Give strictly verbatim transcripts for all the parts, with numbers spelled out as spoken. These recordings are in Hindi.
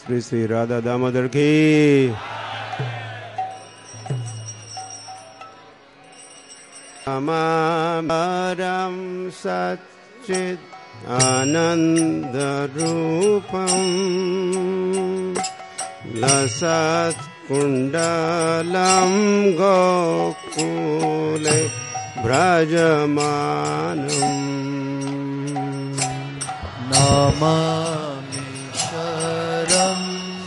श्री श्री राधा दामोदर की। अमारं सच्चित् आनंद रूपं लसत्कुण्डलं गोकुले व्रजमानम् नमामीश्वरं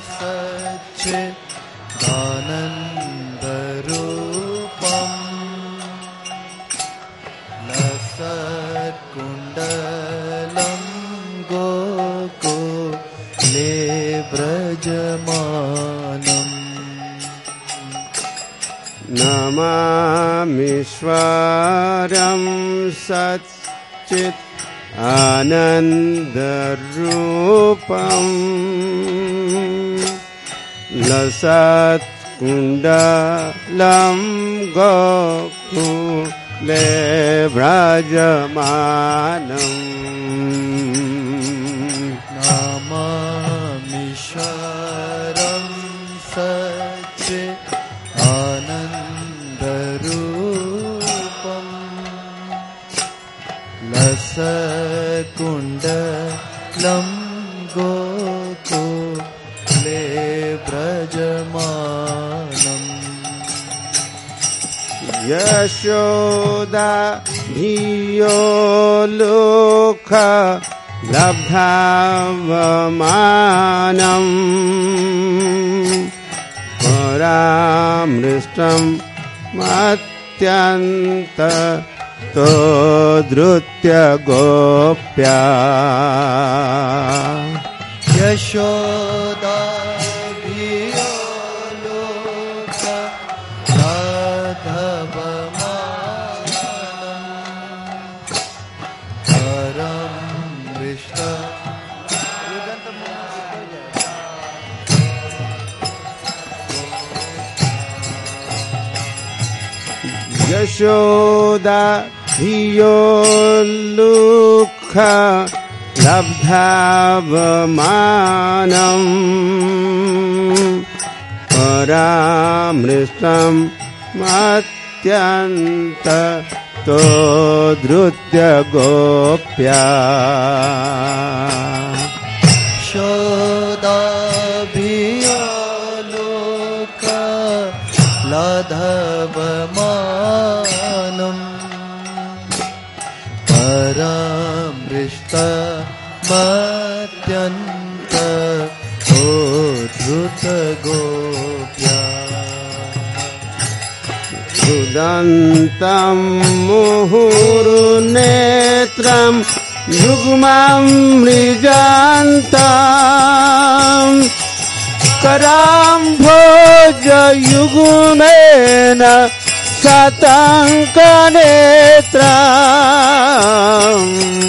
सच्चिदानन्दरूपं लसत्कुण्डलं गोकुले व्रजमानम् नमामीश्वरं सच्चित् आनन्दरूपं लसत्कुण्डलं गोकुले व्रजमानम् नमामीश्वरं सच्चित् आनन्दरूपं लसत्कुण्डलं गोकुले व्रजमानम् यशोदा धियो लोक लब्धावमानम् परामृष्टं मत्यन्त तो धृत्य गोप्या यशोदा धियो लोक लब्धावमानम् परमृष्ट यशोदा धियो लोक लब्धावमानम् परामृष्टं मत्यन्त तो धृत्य गोप्या यशोदा धियो लोक लब्धावमानम् परमृष्ट मत्यन्त तो धृत गोप्या सुदन्तं मुहुर्नेत्रं युग्मं मृजान्तं कराम्भोजयुग्मेन शताङ्कनेत्रम्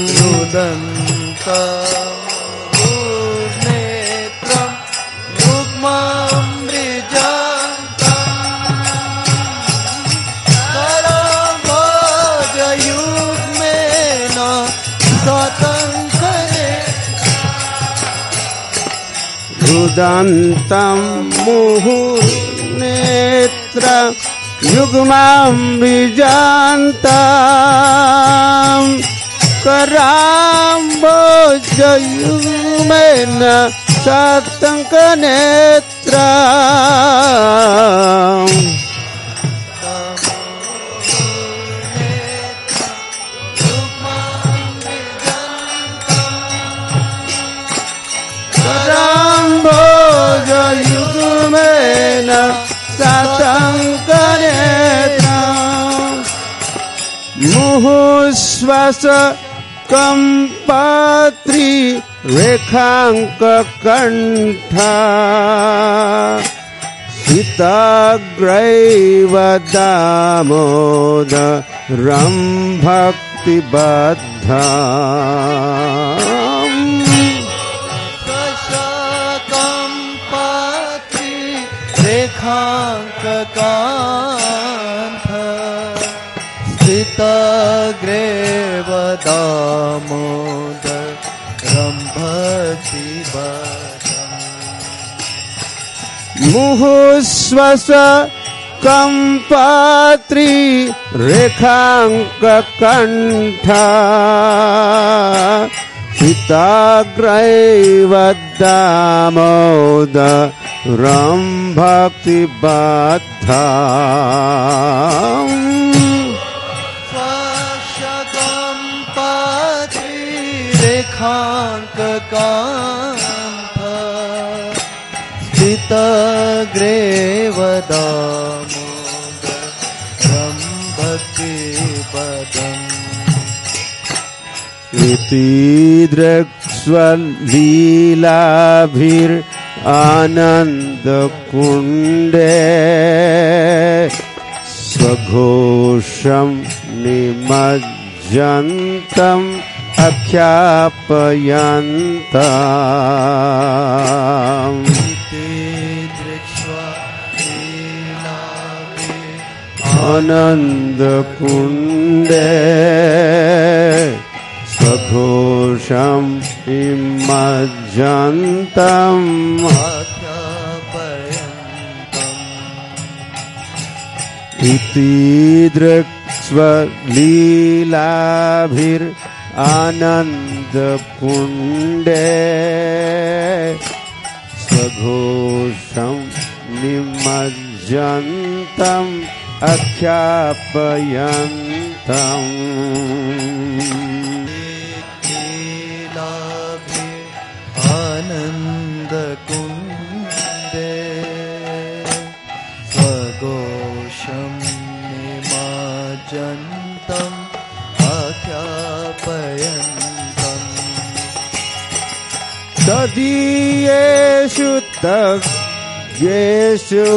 रुदन्तमुर्नेत्रं युग्मं मृजान्तम् कराम्भोजयुग्मेन शताङ्कनेत्रम् रुदन्तं मुहुर्नेत्रं युग्मं मृजान्तं कराम्भोजयुग्मेन शताङ्कनेत्रम् कराम्भोजयुग्मेन शताङ्कनेत्रम् मुहुश्वास कंपात्री रेखांककण्ठा सीताग्रैव दामोदरं भक्तिबद्धा रेखांककांठ स्थितग्रेव दामोदरं भक्तिबद्धम् मुहुस्वस कंपात्री रेखांक कंठा चिताग्रैवदामोदरं भक्तिबद्धा स्वशकंपात्री रेखांक कंठ चिताग्रैवदामोदरं भक्तिबद्धम् इति दृक्स्वलीलाभिर् आनन्दकुण्डे स्वघोषं निमज्जन्तम् अख्यापयन्तम् आनन्दकुण्डे स्वघोषं निमज्जन्तम् इति दृक्स्वलीलाभिर् आनन्दकुण्डे स्वघोषं निमज्जन्तम् अख्यापयन्तम् आनन्दकुण्डे स्वघोषं निमज्जन्तम् अख्यापयन्तम् तदीयेषु तज्ञेषु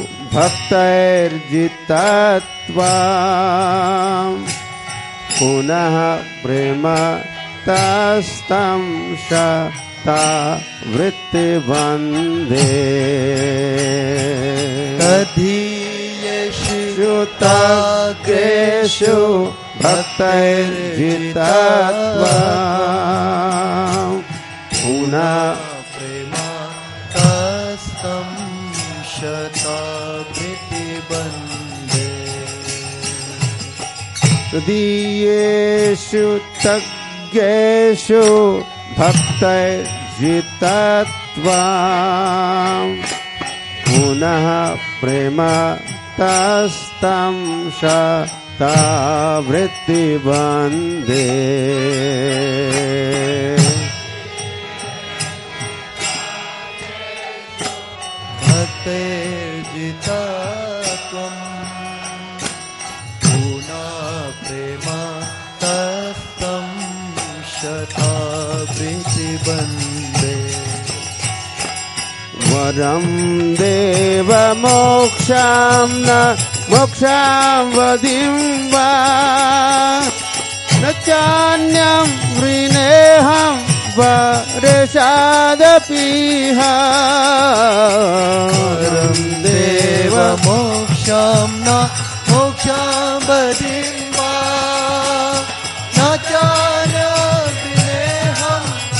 भक्तैर्जितत्वम् पुनः प्रेम तस्तं शता वृत्तिबन्धे तदीयेषु तज्ञेषु भक्तैर्जितत्वम् पुनः प्रेम तस्तं शता वृत्तिबन्धे तदीयेषु तज्ञेषु भक्तैर्जितत्वम् पुनः प्रेम तस्तं शता वृत्तिबन्धे भक्तैर्जितत्वम् पुनः प्रेम तस्तं शता वृत्तिबन्धे वरं देव मोक्षं न मोक्षं वदिं वा न चान्यं वृणेऽहं वरेशादपीह वरं देव मोक्षं न मोक्षं वदिं वा न चान्यं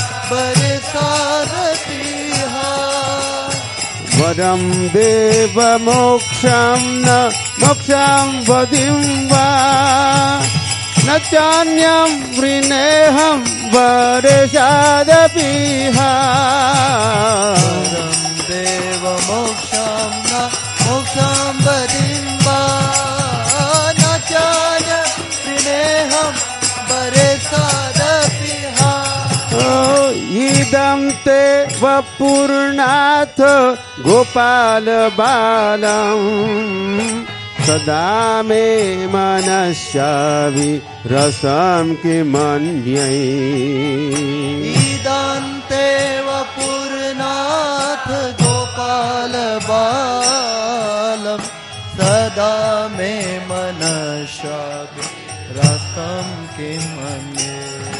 वरेशादपीह वरं देव मोक्षं न मोक्षं वदिं वा न चान्यं वृणेऽहं वरेशादपीह वरं देव मोक्षं न मोक्षं वदिं वा न चान्यं वृणेऽहं वरेशादपीह इदं ते वपुर्नाथ गोपाल बालम् सदा मे मनस्यावि रसं किमन्यै इदं ते वपुर्नाथ गोपाल बालम् सदा मे मनस्यावि रसं किमन्ये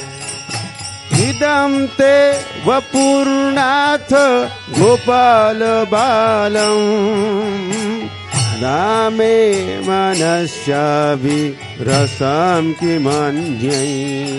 इदं ते वपुर्नाथ गोपाल बालम् सदा मे मनस्यावि रसं किमन्यै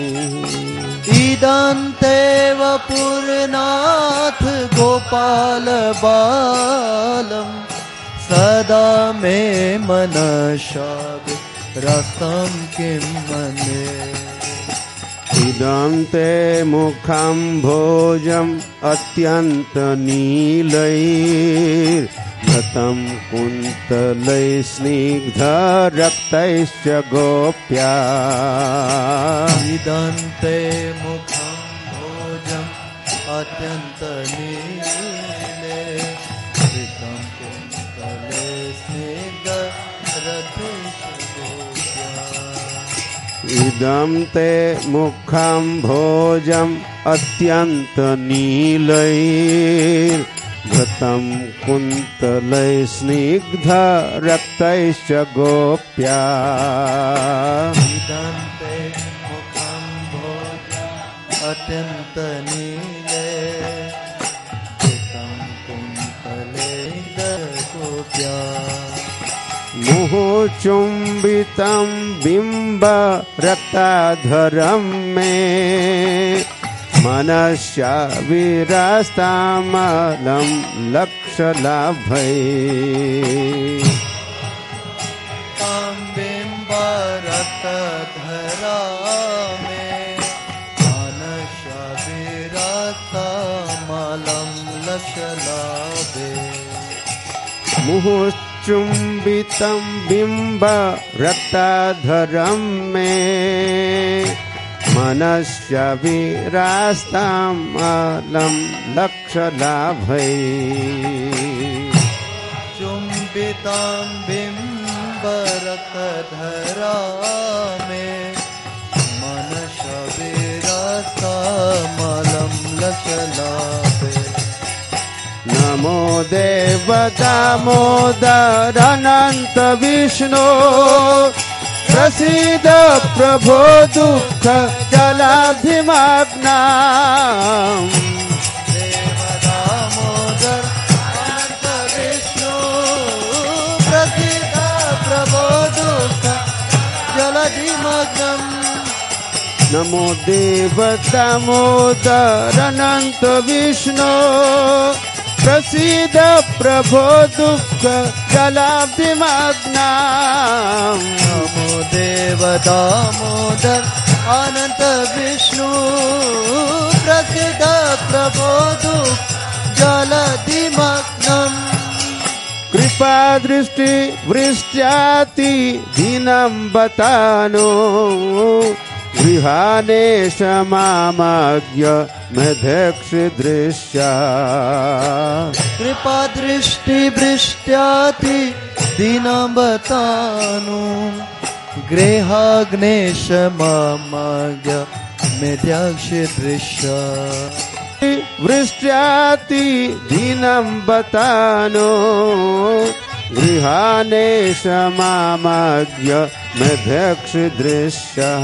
इदं ते वपुर्नाथ गोपाल बालम् गोपालम् सदा मे मनसा रसं किं मन्ये इदं ते मुखं भोजम् अत्यन्तनीलैर्घृतं कुन्तलै स्निग्धरक्तैश्च गोप्या इदं ते मुखं भोजम् अत्यन्तनीले घृतं कुन्तले स्निग्धरक्तैश्च गोप्या इदं ते मुखं भोजम् अत्यन्तनीलैर्घृतं कुन्तलै स्निग्धरक्तैश्च गोप्या इदं ते मुखं भोजम् अत्यन्तनीले घृतं कुन्तले गोप्या मुहुचुम्बितं बिम्ब रक्ताधरं मे मनस्या विरस्तामलं लक्षलाभै तां बिम्बरक्तधरा मे मनस्या विरस्तामलं लक्षलाभे मुहुचुम्बितं बिम्ब रक्ताधरं मे मनस्य विरास्तामलं लक्षलाभै चुम्बितां बिम्बरक्तधरा मे मनसा विरस्तामलं लक्षलाभे नमो देव दामोदर अनंत विष्णु प्रसीद प्रभो दुःख जलाभिमग्नाम् देव दामोदर अनंत विष्णु प्रसीद प्रभो दुःख जलाभिमग्नम् नमो देव दामोदर अनंत विष्णु प्रसीद प्रभो दुःख जलाभिमग्नाम् नमो देव दामोदर अनंत विष्णु प्रसीद प्रभो दुःख जलाभिमग्नम् कृपा दृष्टि वृष्ट्याति दीनं बतानो गृहाने समामज्ञ मेधेक्ष दृश्या कृपा दृष्टि वृष्ट्याति दीनवतानु गृहाग्नेश मामज्ञ मेध्यक्ष दृश्या वृष्ट्याति दीनं बतानो गृहाने समामज्ञ मेधेक्ष दृश्यः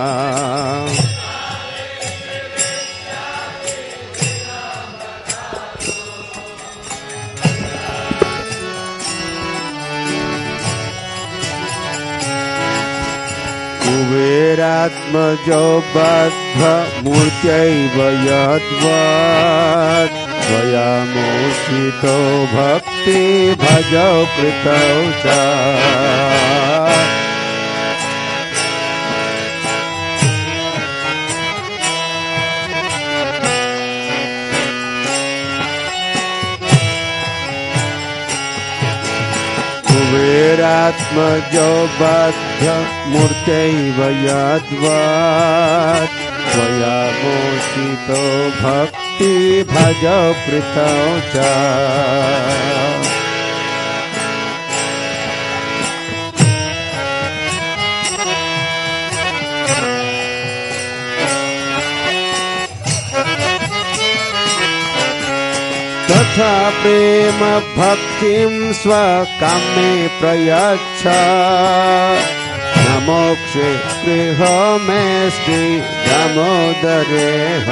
कुबेरात्मजो बद्ध मूर्त्यैव यद्वत् त्वया मोषितो भक्ति भजौ कृतौ च कुबेरात्मजो बद्ध मूर्त्यैव यद्वत् त्वया मोषितो भक्ति भजौ कृतौ च तथा प्रेम भक्तिं स्वकामे प्रयच्छ न मोक्षे गृहमेस्ति दामोदरेह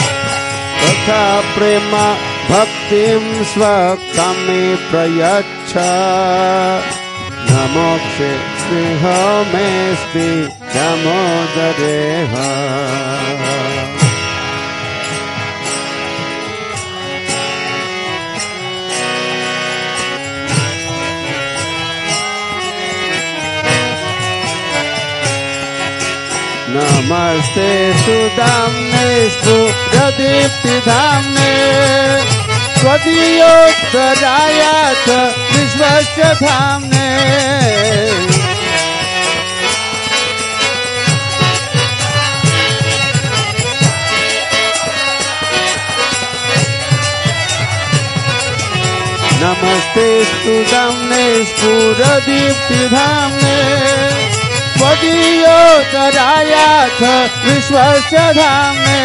तथा प्रेम भक्तिं स्वकामे प्रयच्छ मोक्षे गृहमेऽस्ति दामोदरेह नमस्ते सुदाम्ने स्फुरदीप्तिधाम्ने त्वदीयोत्तराय च विश्वस्य धाम्ने नमस्ते सुदाम्ने स्फुरदीप्तिधाम्ने त्वदीयोत्तराय च विश्वस्य धाम्ने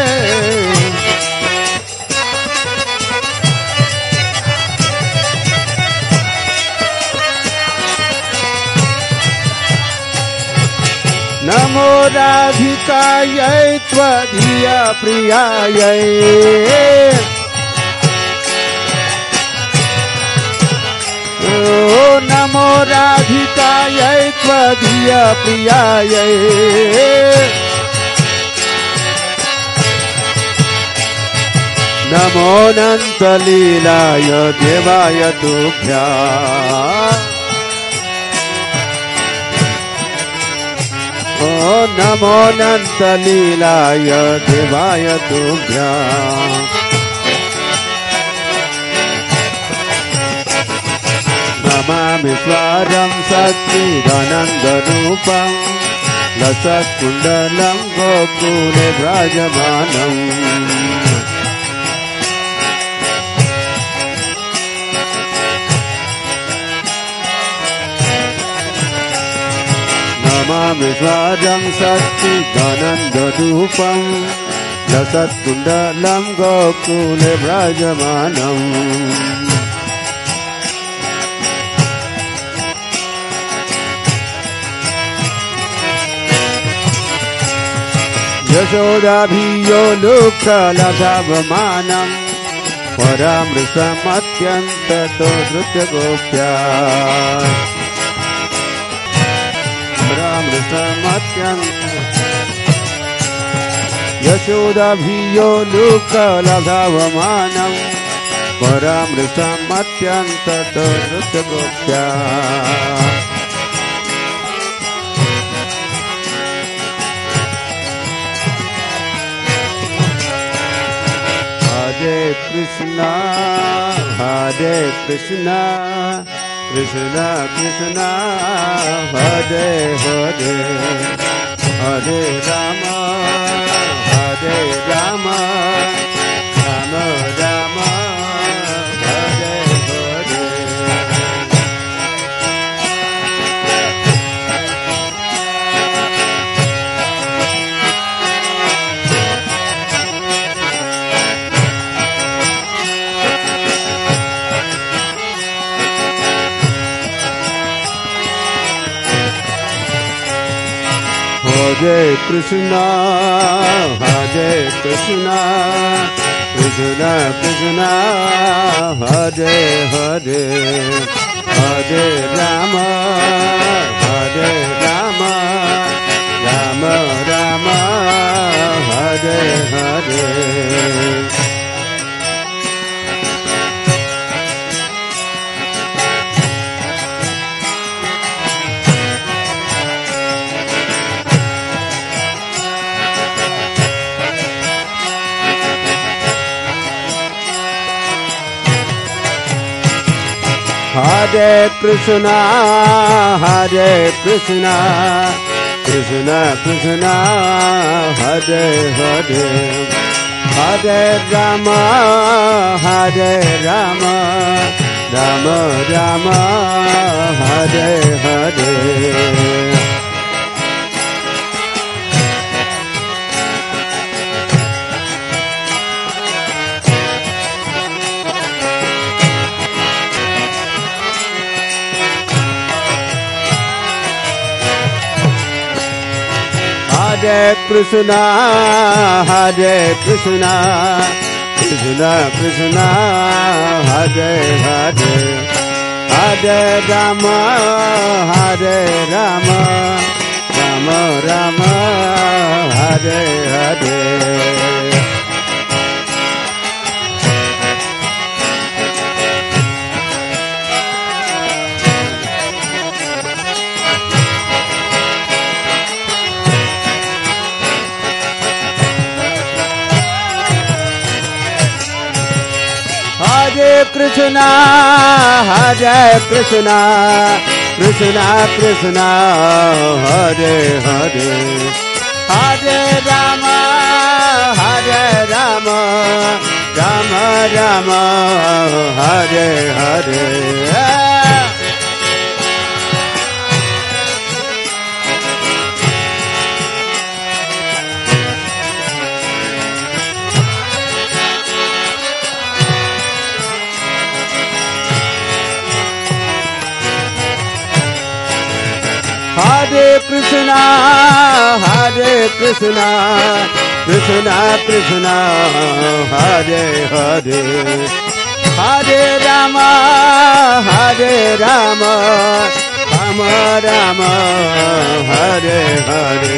नमो राधिकायै त्वदीया प्रियायै ओ नमो राधिकायै त्वदीया प्रियायै नमो अनन्तलीलाय देवाय तुभ्यम् ओ नमो अनन्तलीलाय देवाय तुभ्यम् नमामि स्वरं सच्चिदानन्दरूपं लसत्कुण्डलं गोकुले विराजमानम् नमामि स्वरं सच्चिदानन्दरूपं लसत्कुण्डलं गोकुले विराजमानम् यशोदाभियो लोकलभमानम् परामृतमत्यन्ततो धृतगोप्या परामृतमत्यन्त यशोदाभियो लोकलभमानम् परामृतमत्यन्ततो धृतगोप्या Hare Krishna, Hare Krishna, Krishna Krishna, Hare Hare, Hare Rama, Hare Rama, Rama Rama, Hare Hare. Hare Krishna, Hare Krishna, Krishna Krishna, Hare Hare, Hare Rama, Hare Rama, Rama Rama, Hare Hare. Hare Krishna, Hare Krishna, Krishna Krishna, Hare Hare, Hare Rama, Hare Rama, Rama Rama, Hare Hare. Hare Krishna, Hare Krishna, Krishna Krishna, Hare Hare, Hare Rama, Hare Rama, Rama Rama, Hare Hare. Hare Krishna, Hare Krishna, Krishna Krishna, Hare Hare. Hare Rama, Hare Rama, Rama Rama, Hare Hare. Hare Krishna, Hare Krishna, Krishna Krishna, Hare Hare. Hare Rama, Hare Rama, Rama Rama, Hare Hare.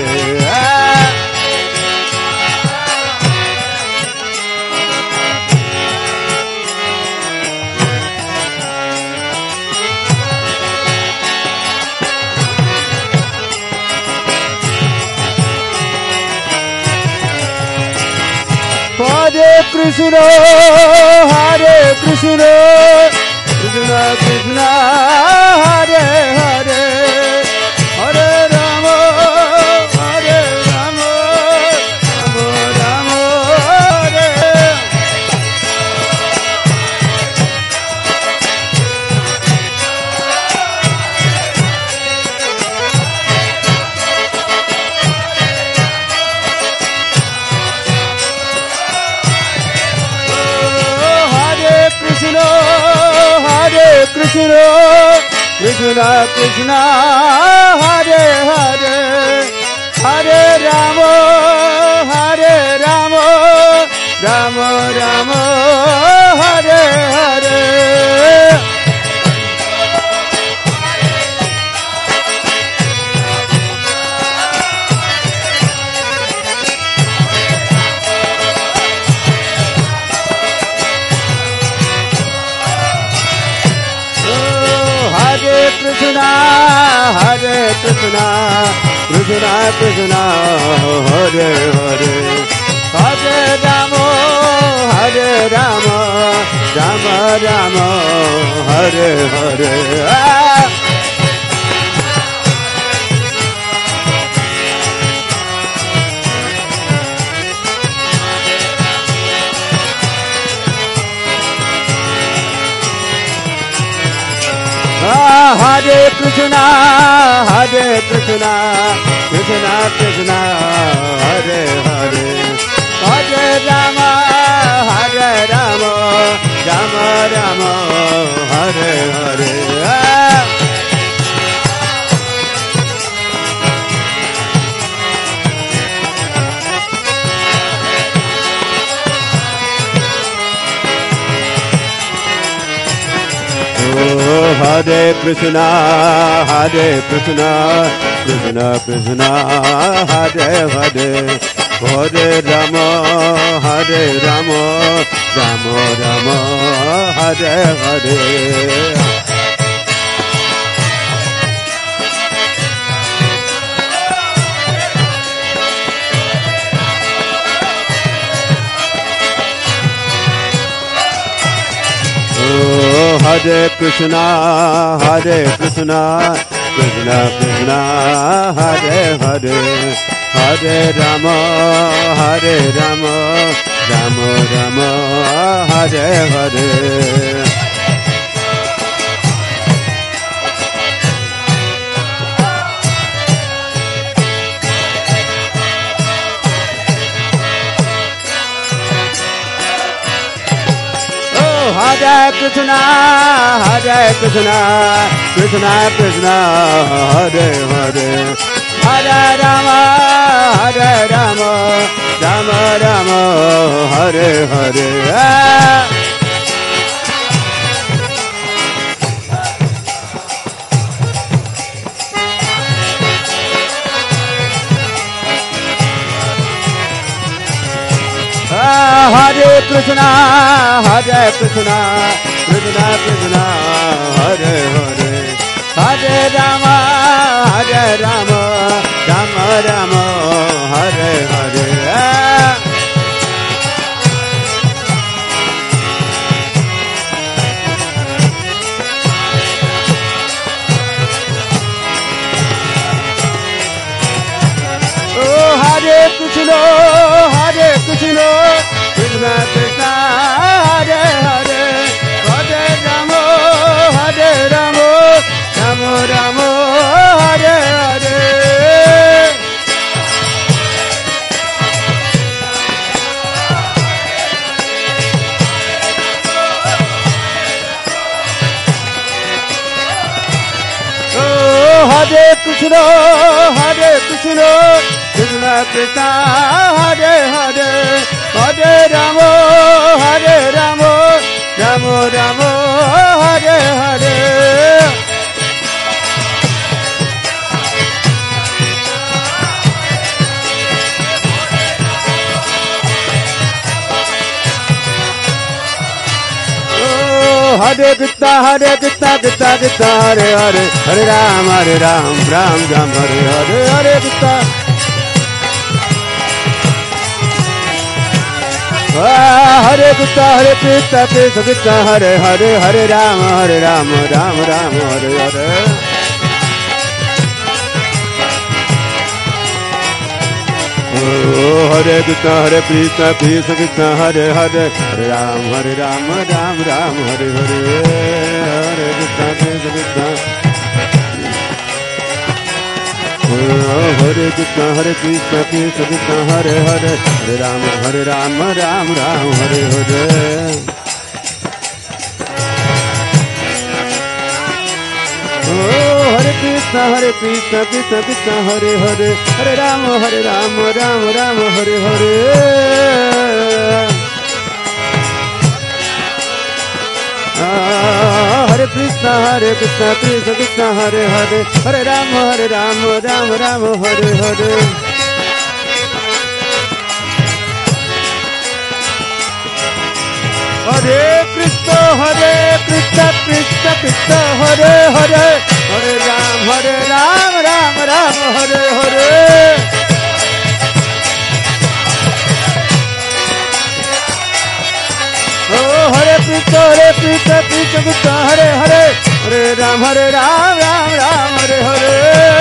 Hare Krishna, Hare Krishna, Krishna Krishna, Hare Hare. Hare Rama, Hare Rama, Rama Rama, Hare. Krishna, Krishna Krishna, Hare Hare. Hare Rama, Hare Rama, Rama Rama, Hare Hare. Krishna, Hare Krishna, Krishna Krishna, Hare Hare. Hare Rama, Hare Rama, Rama Rama, Hare Hare. Hare Krishna, Hare Krishna, Krishna Krishna, Hare Hare. Hare Rama, Hare Rama, Rama Rama, Hare Hare. Hare Krishna, Hare Krishna, Krishna Krishna, Hare Hare. Hare Rama, Hare Rama, Rama Rama, Hare Hare. Hare Krishna, Hare Krishna, Krishna Krishna, Hare Hare. Hare Rama, Hare Rama, Rama Rama, Hare Hare. Hare Krishna, Hare Krishna, Krishna Krishna, Hare Hare. Hare Rama, Hare Rama, Rama Rama, Hare Hare. Hare Krishna, Hare Krishna, Krishna Krishna, Hare Hare, Hare Rama, Hare Rama, Rama Rama, Hare Hare. Hare Krishna, Hare Krishna, Krishna Krishna, Hare Hare, Hare Rama, Hare Rama, Rama Rama, Hare Hare. Oh, Hare Krishna, Hare Krishna, Krishna Krishna, Hare Hare, Hare Rama, Hare Rama, Rama Rama, Hare Hare. Oh, Hare Krishna, Hare Krishna, Krishna Krishna, Hare Hare, Hare Ram, Hare Ram, Ram Ram, Hare Hare, Hare Krishna. Hare Krishna, Hare Krishna, Krishna Krishna, Hare Hare, Hare Rama, Hare Rama, Rama Rama, Hare Hare. Oh, Hare Krishna, Hare Krishna, Krishna Krishna, Hare Hare, Hare Rama, Hare Rama, Rama Rama, Hare Hare. Hare Krishna, Krishna Krishna. Hare Krishna, Hare Krishna, Krishna Krishna, Hare Hare, Hare Rama, Hare Rama, Rama Rama, Hare Hare. Oh, Hare Krishna, Hare Krishna, Krishna Krishna, Hare Hare, Hare Rama, Hare Rama, Rama Rama, Hare Hare. Hare Krishna, Hare Krishna, Krishna Krishna, Hare Hare, Hare Rama, Hare Rama, Rama Rama, Hare Hare. Hare Krishna, Hare Krishna, Krishna Krishna, Hare Hare, Hare Rama, Hare Rama, Rama Rama, Hare Hare. Oh, Hare Krishna, Hare Krishna, Krishna Krishna, Hare Hare, Hare Ram, Hare Ram, Ram Ram, Hare Hare.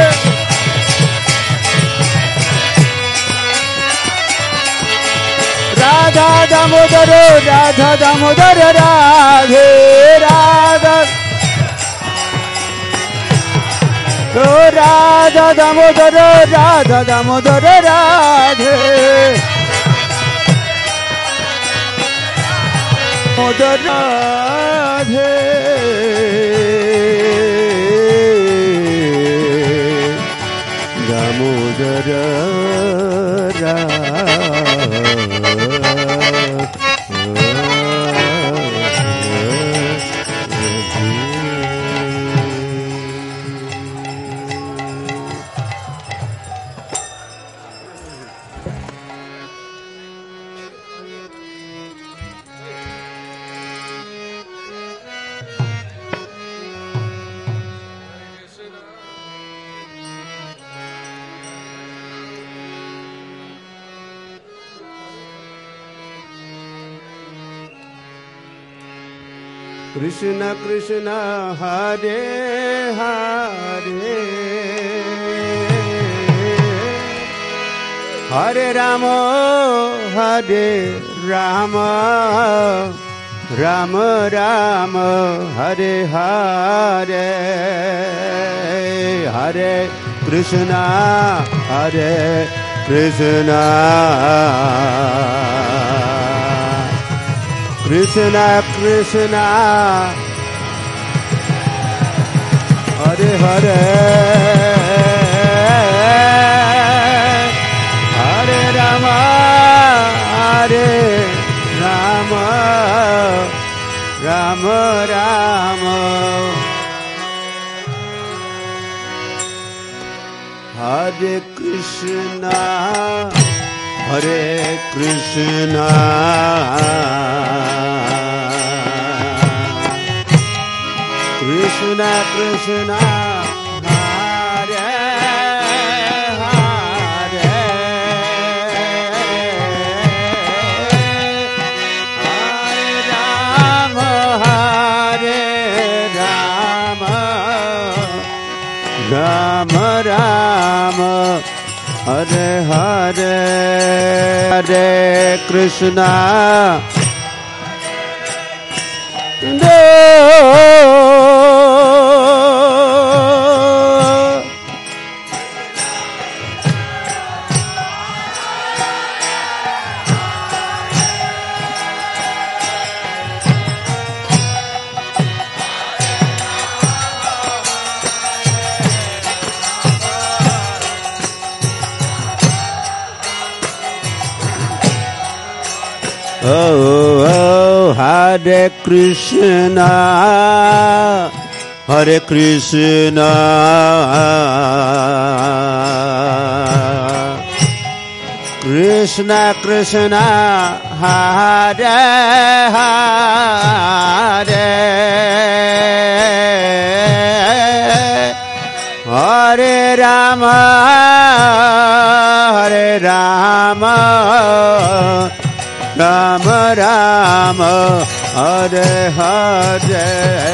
Radha Damodar, Radha Damodar, Radhe Radha. Oh, Radha Damodar, Radha Damodar, Radhe. Damodar Radhe, Damodar Radhe. Krishna Krishna, Hare Hare, Hare Rama, Hare Rama, Rama Rama, Hare Hare. Hare Krishna, Hare Krishna, Krishna Krishna, Hare Hare, Hare Rama, Hare Rama, Rama Rama, Hare Krishna, Hare Krishna, Krishna Krishna, Hare Hare, Hare Rama, Hare Rama, Rama Rama, Hare Hare, Hare Krishna, No. Oh, oh, Hare Krishna, Hare Krishna, Krishna Krishna, Hare Hare, Hare Rama, Hare Rama, Rama Rama, Hare Hare,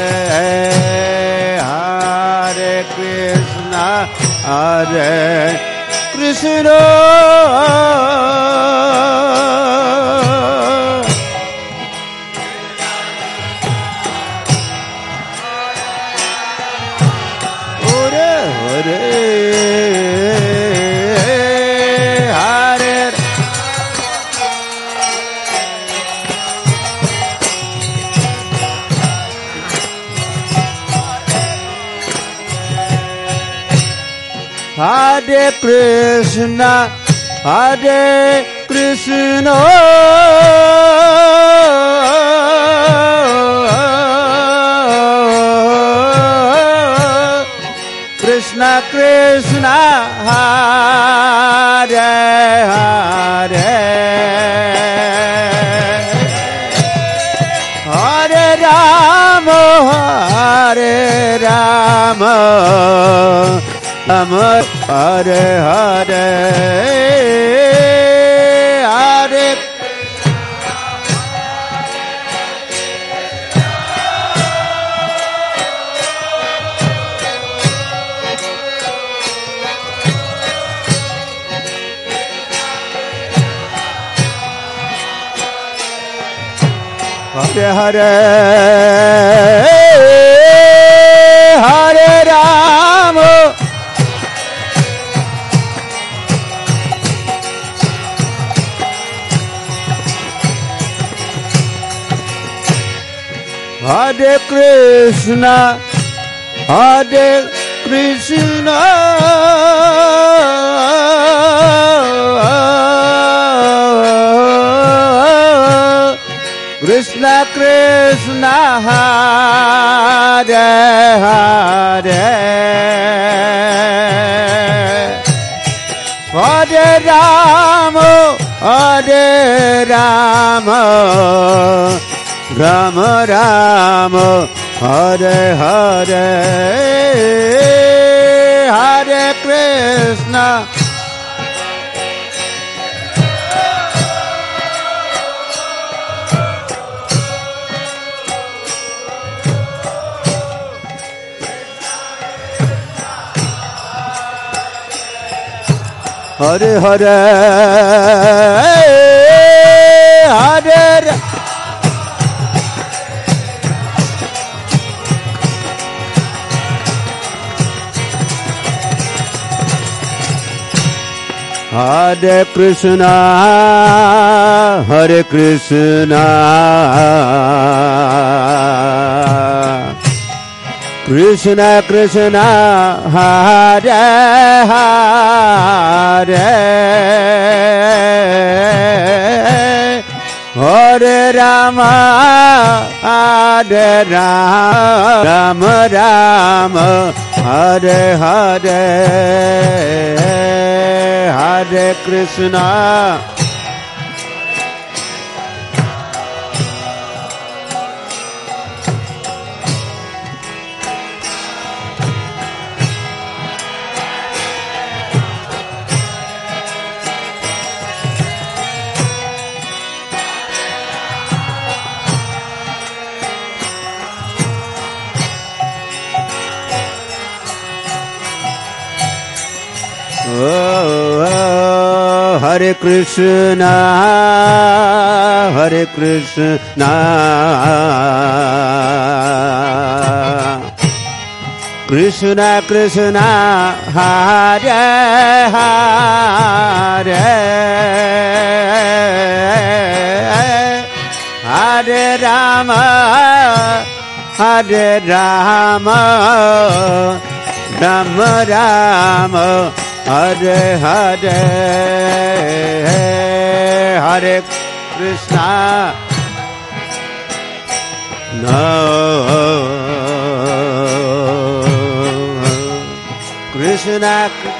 Hare Krishna, Hare Krishna, Hare Hare, Hare Krishna, Hare Krishna, Krishna Krishna, Hare Hare, Hare Rama, Hare Rama, Rama Hare Hare, Hare Hare Hare, Hare Rama, Hare Krishna, Hare Krishna, Krishna Krishna, Hare Hare, Hare Rama, Hare Rama, Rama Rama, Hare Hare, Hare Krishna, Hare Hare, Hare Hare Krishna, Hare Krishna, Krishna Krishna, Hare Hare, Hare Rama, Hare Rama, Rama Rama, Hare Hare, Hare Krishna, Oh, Hare Krishna, Hare Krishna, Krishna Krishna, Hare Hare, Hare Rama, Hare Rama, Rama Rama, Hare Hare, Hare Krishna, no, Krishna,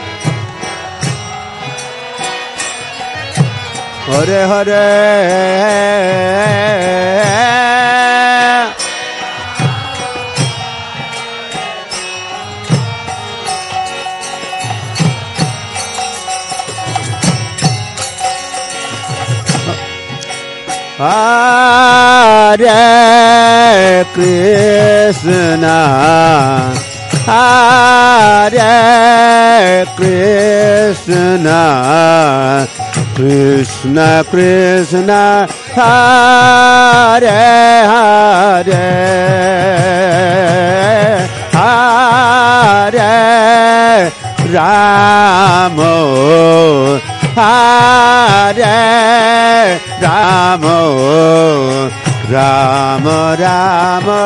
Hare Hare, Hare Krishna, Hare Krishna, Krishna Krishna, Hare Hare, Hare Rama, Hare Rama, Rama Rama,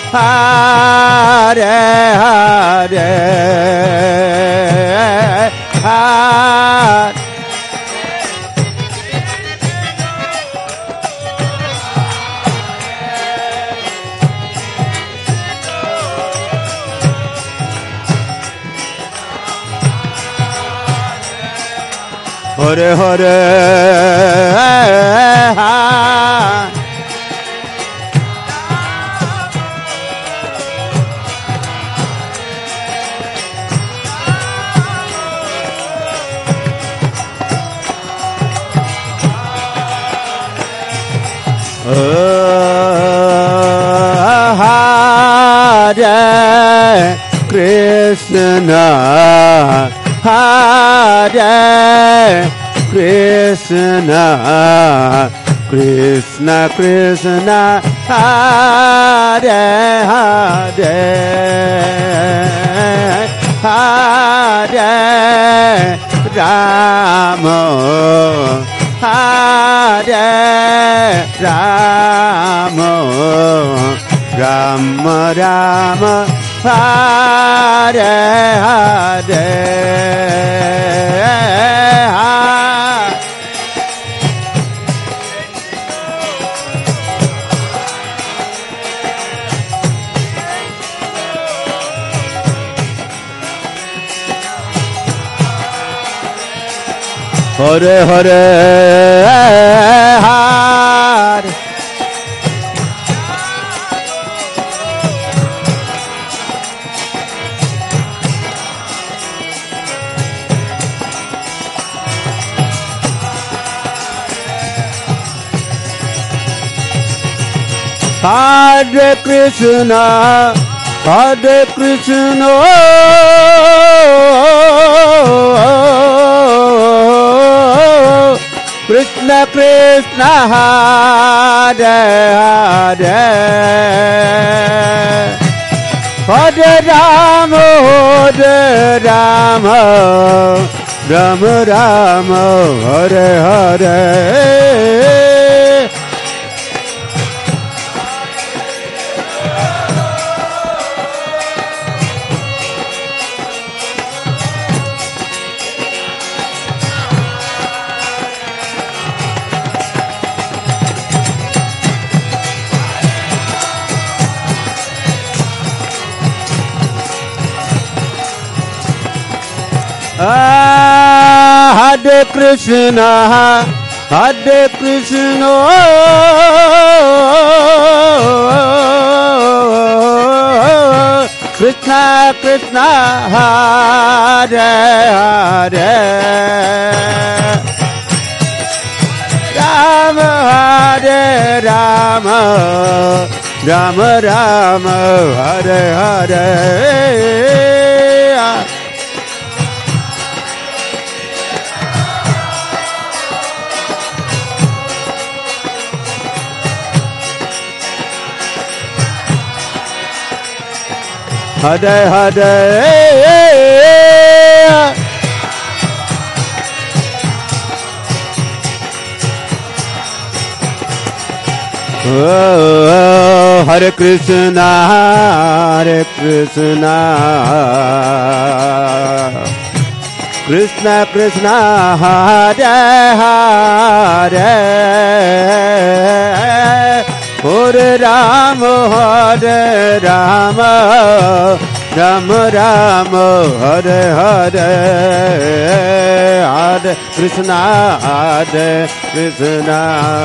Hare Hare, Hare Hare Hare, Hare Krishna, Hare Krishna, Krishna Krishna, Hare Hare, Hare Rama, Hare Rama, Rama Rama, Hare Hare, Hare Hare, Hare Hare Krishna, Hare Krishna, Krishna Krishna, Hare Hare, Hare Rama, Hare Rama, Rama Rama, Hare Hare, Hare Krishna, Hare Krishna, Krishna Krishna, Hare Hare, Rama Hare Rama, Rama Rama, Hare Hare, Hare Hare. Oh, Hare Krishna, Hare Krishna, Krishna Krishna, Hare Hare, Hare Rama, Hare Rama, Rama Rama, Hare Hare, Hare Krishna, Hare Krishna.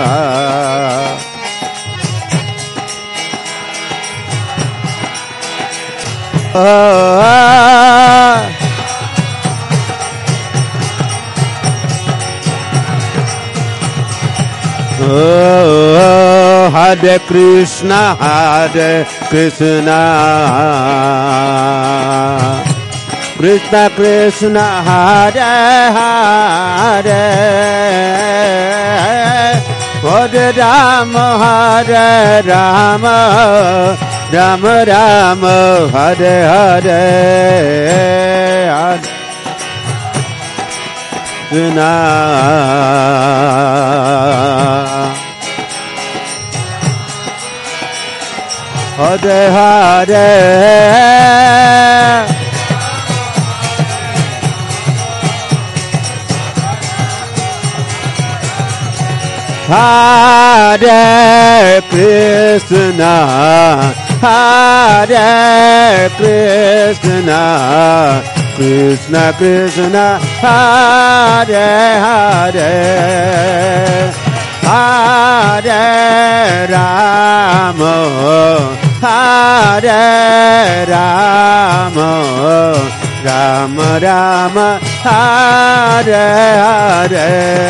Oh, oh, Hare Krishna, Hare Krishna, Krishna Krishna, Hare Hare, Hare Rama, Hare Rama, Rama Rama, Hare Hare, Hare Krishna. Hare Hare, Hare Krishna, Hare Krishna, Krishna Krishna, Hare Hare, Hare Rama, Hare Rama, Rama Rama, Hare Hare.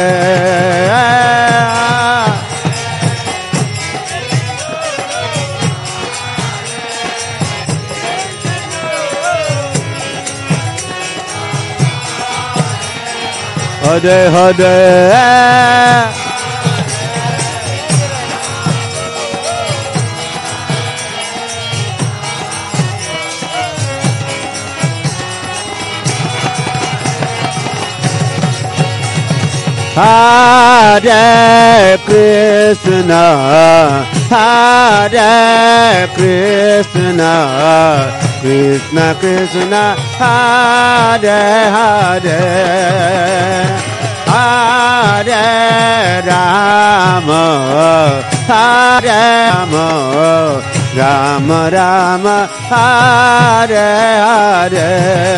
Hare Hare, Hare Krishna, Hare Krishna, Krishna Krishna, Hare Hare, Hare Rama, Hare Rama, Rama Rama, Hare Hare.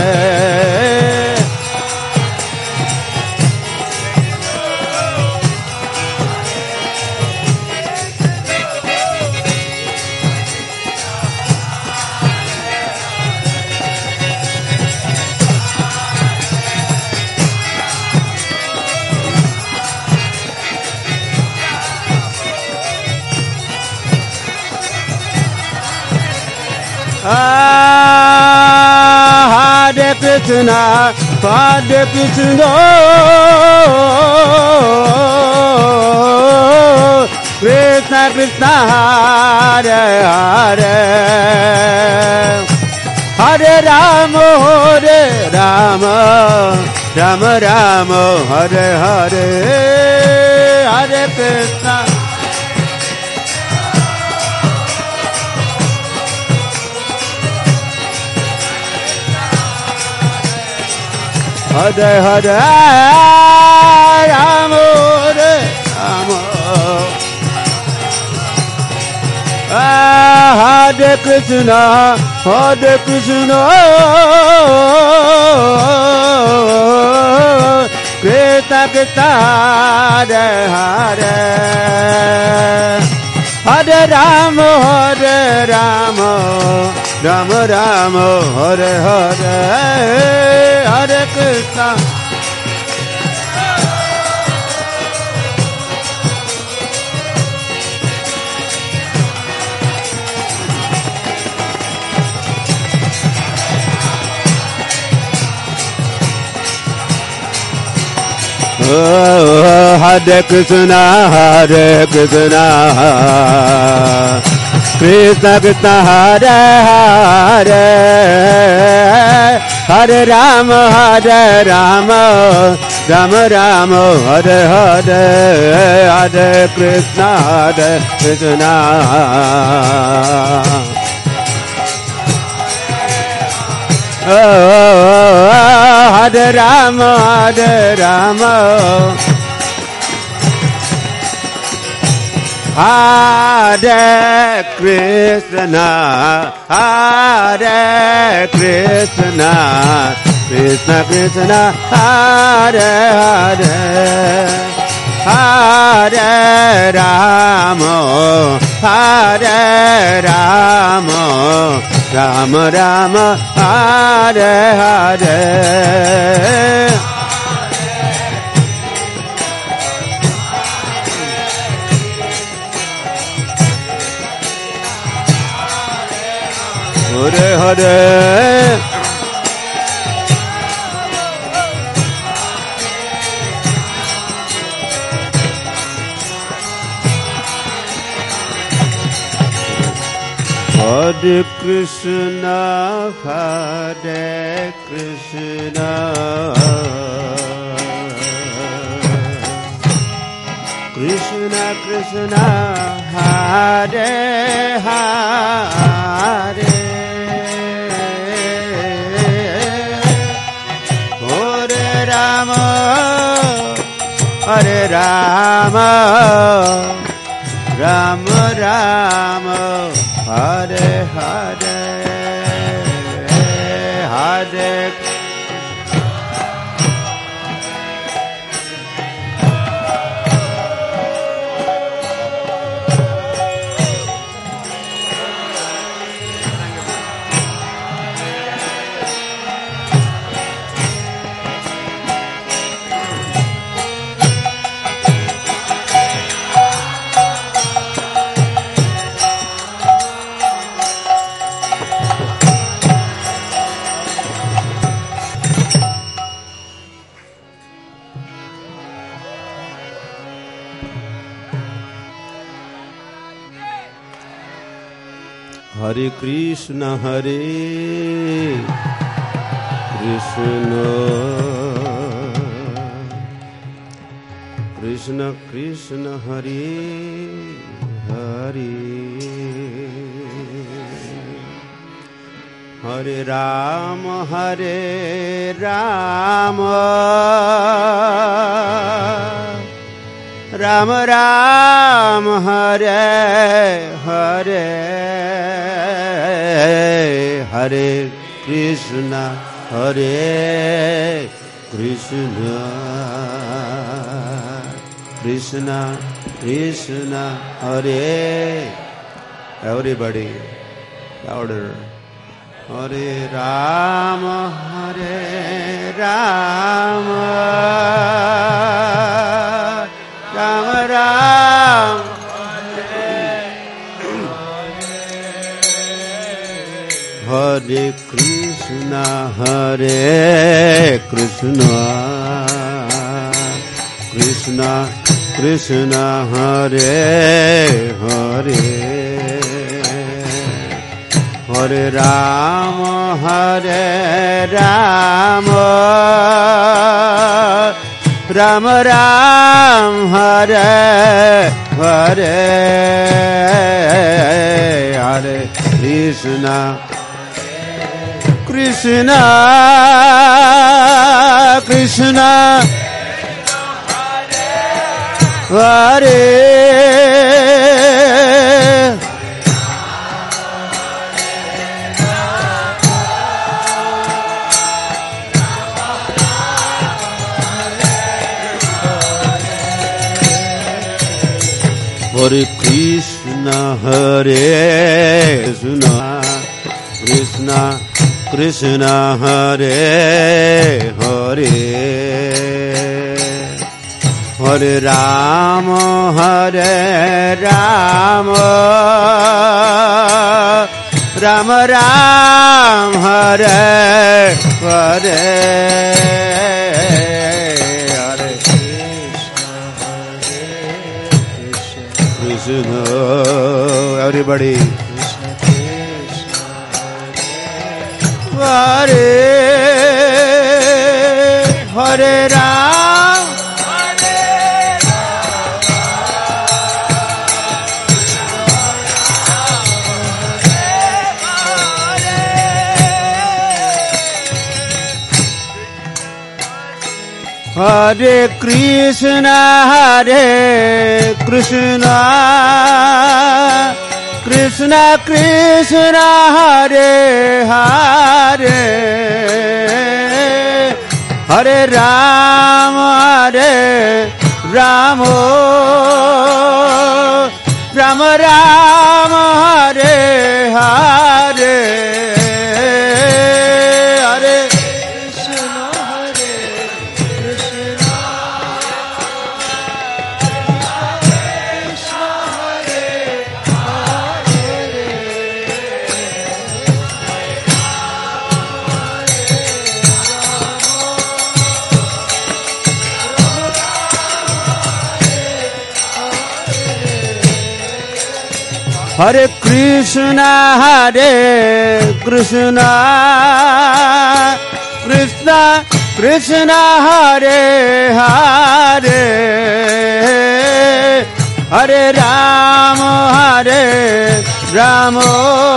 Ah, Hare Krishna, Hare Krishna, Krishna Krishna, Hare Hare, Hare Rama, Hare Rama, Rama Rama, Hare Hare, Hare Krishna. Hare Hare, Rama, Hare Rama, Hare Krishna, Hare Krishna, Krishna Krishna, Hare Hare, Hare Rama, Hare Rama, Rama Rama, Hare Hare, Hare Krishna. Hare Krishna, Hare Krishna, Krishna Krishna, Hare Hare, Hare Rama, Hare Rama, Rama Rama, Hare Hare, Hare Krishna, Hare Krishna. Oh, oh, oh, Hare Rama, Hare Rama, Hare Krishna, Hare Krishna, Krishna Krishna, Hare Hare, Hare Rama, Hare Rama, Rama Rama, Hare Hare. Hare Hare. Hare Krishna, Hare Krishna, Krishna Krishna, Hare Hare, Hare Rama, Hare Rama, Rama Rama, Hare Hare, Hare Hare Krishna, Hare Krishna, Krishna Krishna, Hare Hare, Hare Rama, Hare Rama, Rama Rama, Hare Hare, Hare Krishna, Hare Krishna, Krishna Krishna, Hare. Everybody, louder. Hare Rama, Hare Rama, Rama Rama, Hare Krishna, Hare Krishna, Krishna Krishna, Hare Hare, Hare Rama, Hare Rama, Rama Rama, Hare Hare, Hare Krishna, Krishna Krishna, Hare Hare Krishna, Hare Krishna, Krishna Krishna, Hare Hare, Hare Rama, Hare Rama, Rama Rama, Hare Hare, Hare everybody. Krishna Krishna Hare Hare Ram, Hare Krishna, Hare Krishna, Krishna Krishna, Hare Hare, Hare Rama, Hare Rama, Rama Rama, Hare Hare, Hare Krishna Hare Krishna Krishna Hare Hare Krishna, Hare Krishna, Krishna Krishna, Hare Hare, Hare Rama, Hare Rama,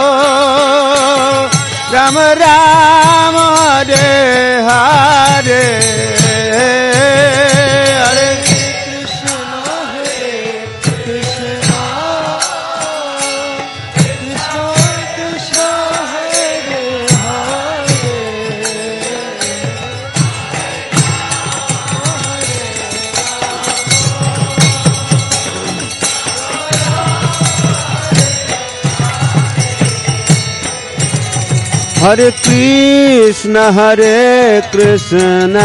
Rama Rama, Hare Hare, Hare Krishna Hare Krishna Krishna Krishna Hare Hare Krishna, Hare Krishna,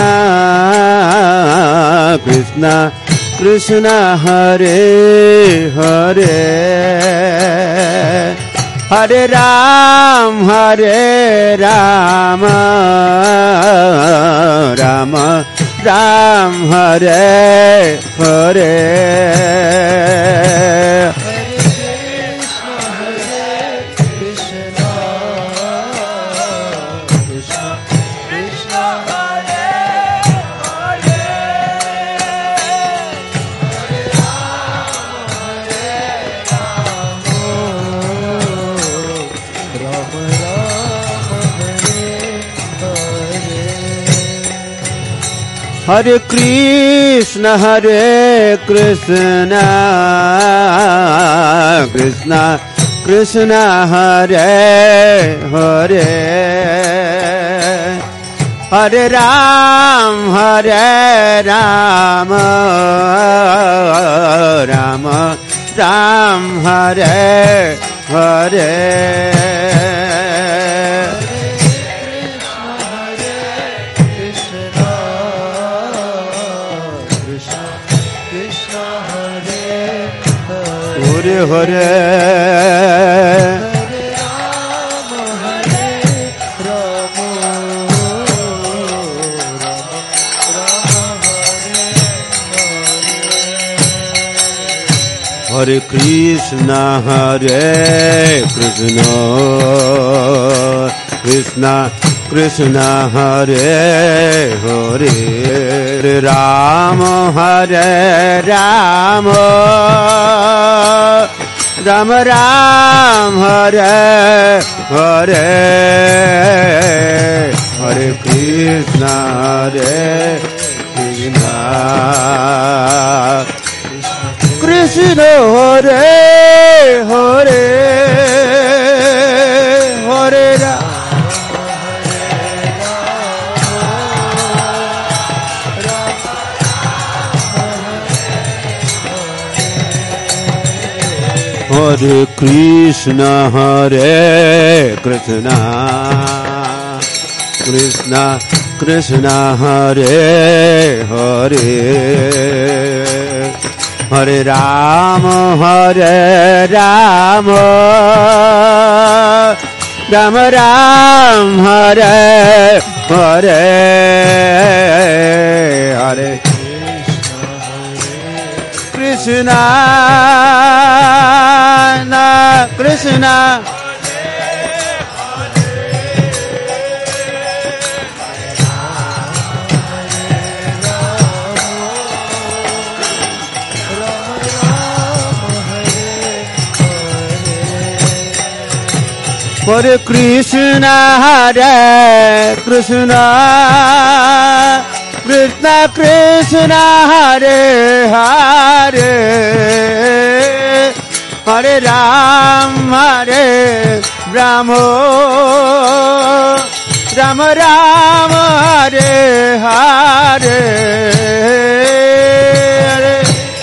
Krishna Krishna, Hare Hare, Hare Ram, Hare Rama, Rama Ram, Hare Hare, Hare Krishna, Hare Krishna, Krishna Krishna, Hare Hare, Hare Ram, Hare Rama, Rama Ram, Hare Hare, Hare Hare, Hare Krishna, Hare Krishna, Krishna Krishna, Hare Hare, Hare Rama, Hare Rama, Rama Ram, Hare Hare, Hare Krishna, Hare Krishna, Krishna Hare Hare, Hare Rama, Hare Krishna, Hare Krishna, Krishna Krishna, Hare Hare, Hare Rama, Hare Rama, Rama Ram, Hare Hare, Hare Krishna, Krishna Hare Krishna, Hare Krishna, Krishna Krishna, Hare Hare, Hare Ram, Hare Rama, Rama Rama, Hare Hare, Hare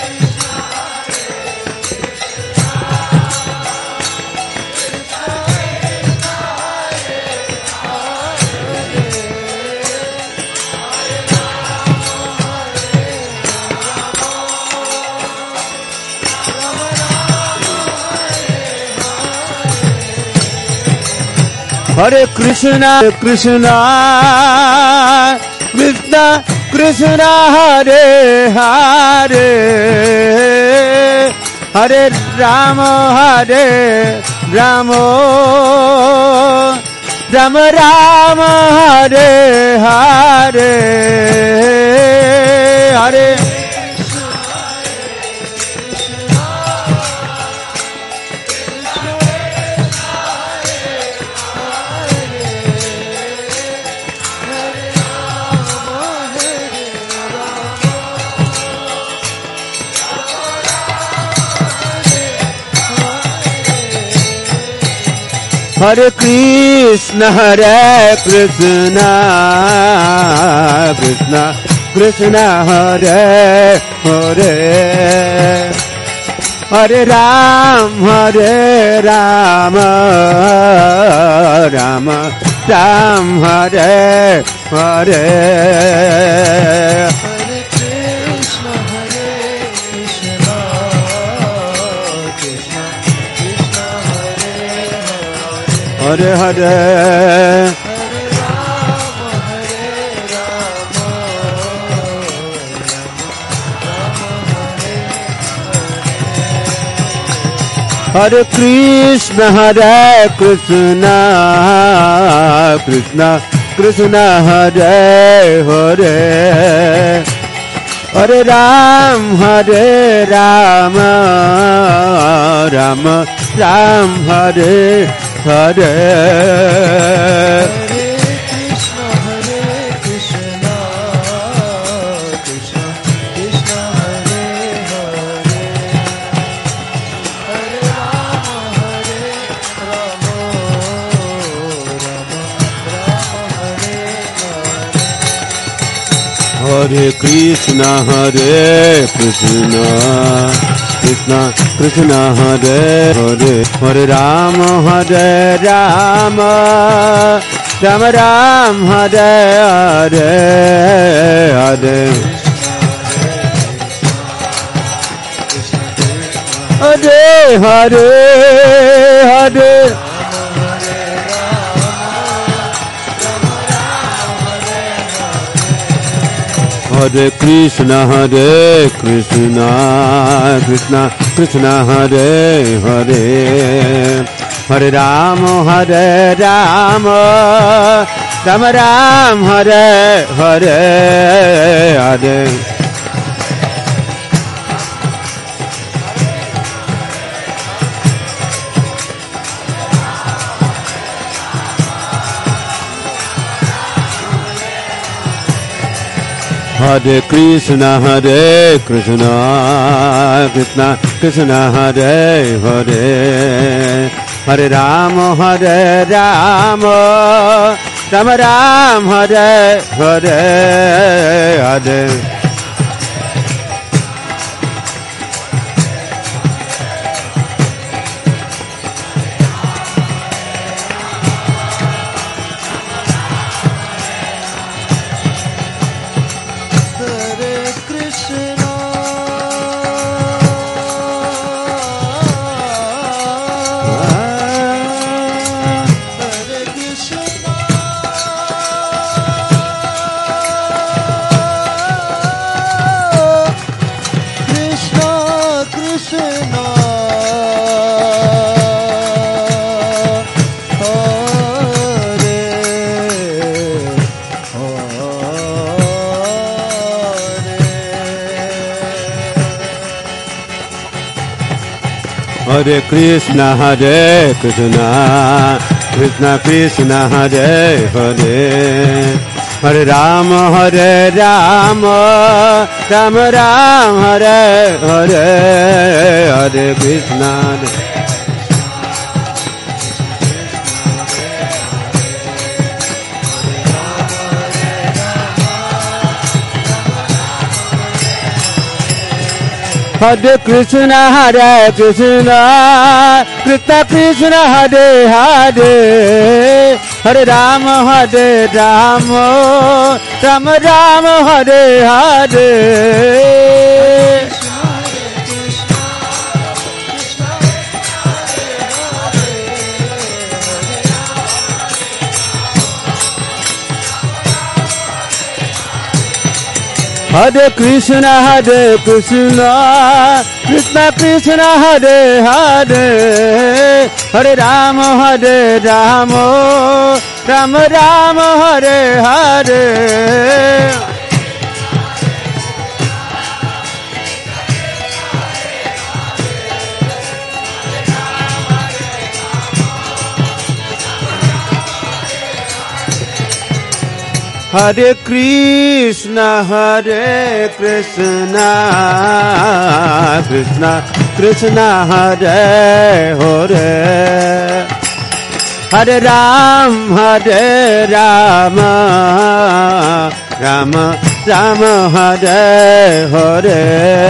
Hare Krishna, Krishna, Krishna, Krishna, Hare Hare, Hare Rama, Hare Rama, Rama Rama, Hare Hare, Hare Hare Krishna, Hare Krishna, Krishna, Krishna, Hare Hare, Hare Ram, Hare Rama, Rama, Ram, Hare Hare. Hare Hare, Hare Krishna, Hare Krishna, Krishna Krishna, Hare Hare, Hare Ram, Hare Rama, Rama Ram, Hare Hare. Hare Krishna, Hare Krishna, Krishna Krishna, Hare Hare, Hare Rama, Hare Rama, Rama Ram, Hare Hare, Hare Hare Hare Hare Hare Krishna, Hare Krishna, Krishna Krishna, Hare Hare, Hare Rama, Hare Rama, Rama Ram, Hare Hare, Hare Hare Krishna, Hare Krishna, Krishna Krishna, Hare Hare, Hare Rama, Hare Rama, Rama Ram, Hare Hare, Hare Hare Krishna, Hare Krishna, Krishna Krishna, Hare Hare, Hare Rama, Hare Rama, Rama Rama, Hare Hare, Hare Krishna, Hare Hare Krishna, Hare Krishna, Krishna Krishna, Hare Hare, Hare Rama, Hare Rama, Rama Rama, Hare Hare. Hare Krishna, Hare Krishna, Krishna Krishna, Hare Hare, Hare Rama, Hare Rama, Rama Rama, Hare Hare. Hare Krishna, Hare Krishna, Krishna Krishna, Hare Hare, Hare Ram, Hare Rama, Rama Rama, Hare Hare.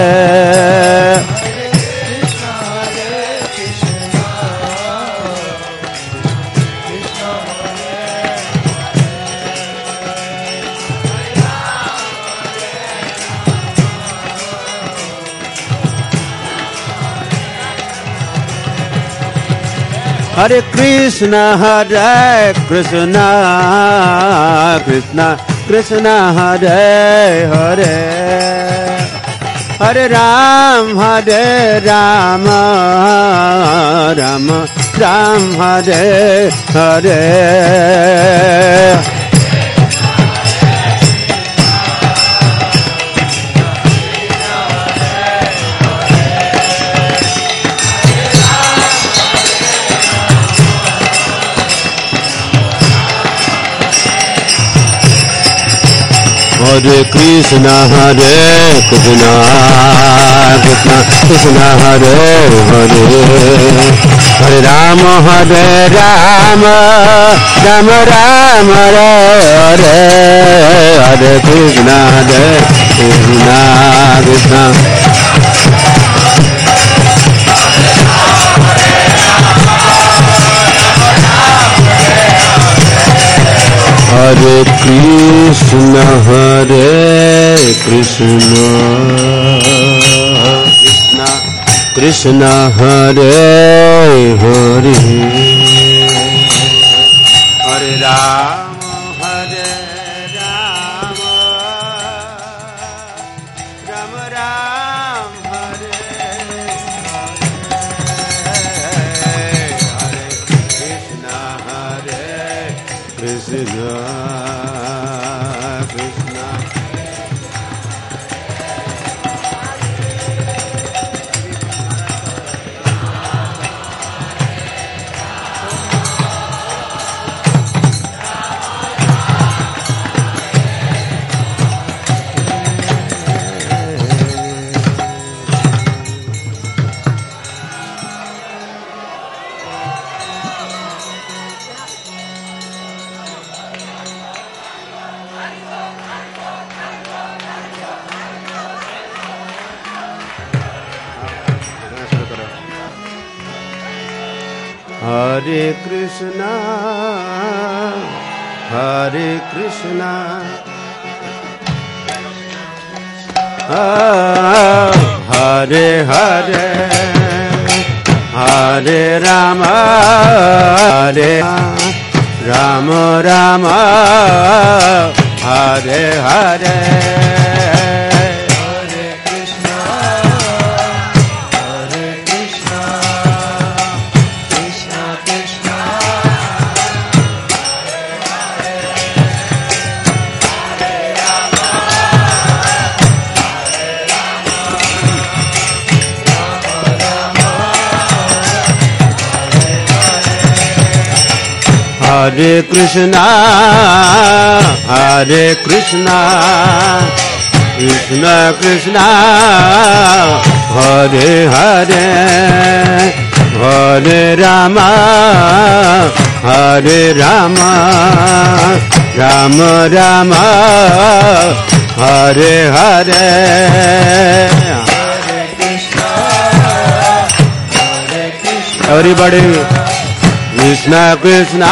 Hare Krishna, Hare Krishna, Krishna Krishna, Hare Hare, Hare Ram, Hare Rama, Rama Ram, Hare Hare. Hare Krishna, Hare Krishna, Krishna Krishna, Hare Hare, Hare Rama, Hare Rama, Rama Rama, Hare Hare, Hare Krishna, Hare Krishna, Krishna. Hare Krishna, Hare Krishna, Krishna Krishna, Hare Hare, Hare Rama, Hare Rama, Rama Rama, Hare Hare, Krishna, Hare Krishna, Krishna. Hare Krishna, Hare Krishna, ah, Hare Hare, Hare Rama, Hare Rama Rama, Hare Hare. Hare Krishna, Hare Krishna, Krishna Krishna, Hare Hare, Hare Rama, Hare Rama, Rama Rama, Hare Hare. Everybody, Krishna Krishna,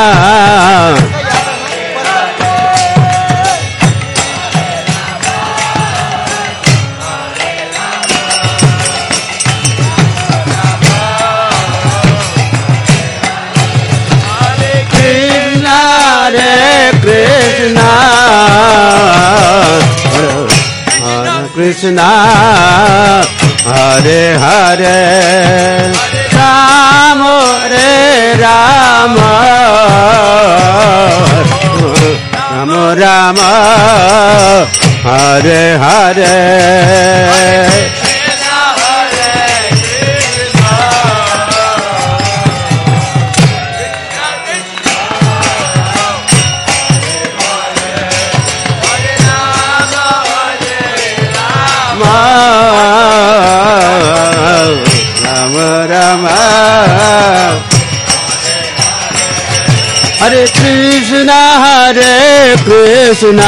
Krishna, Hare Krishna, Hare Krishna, Hare Hare. Rama, Hare Rama, Rama Rama, Hare Hare. Rama Rama, Hare Krishna, Hare Krishna,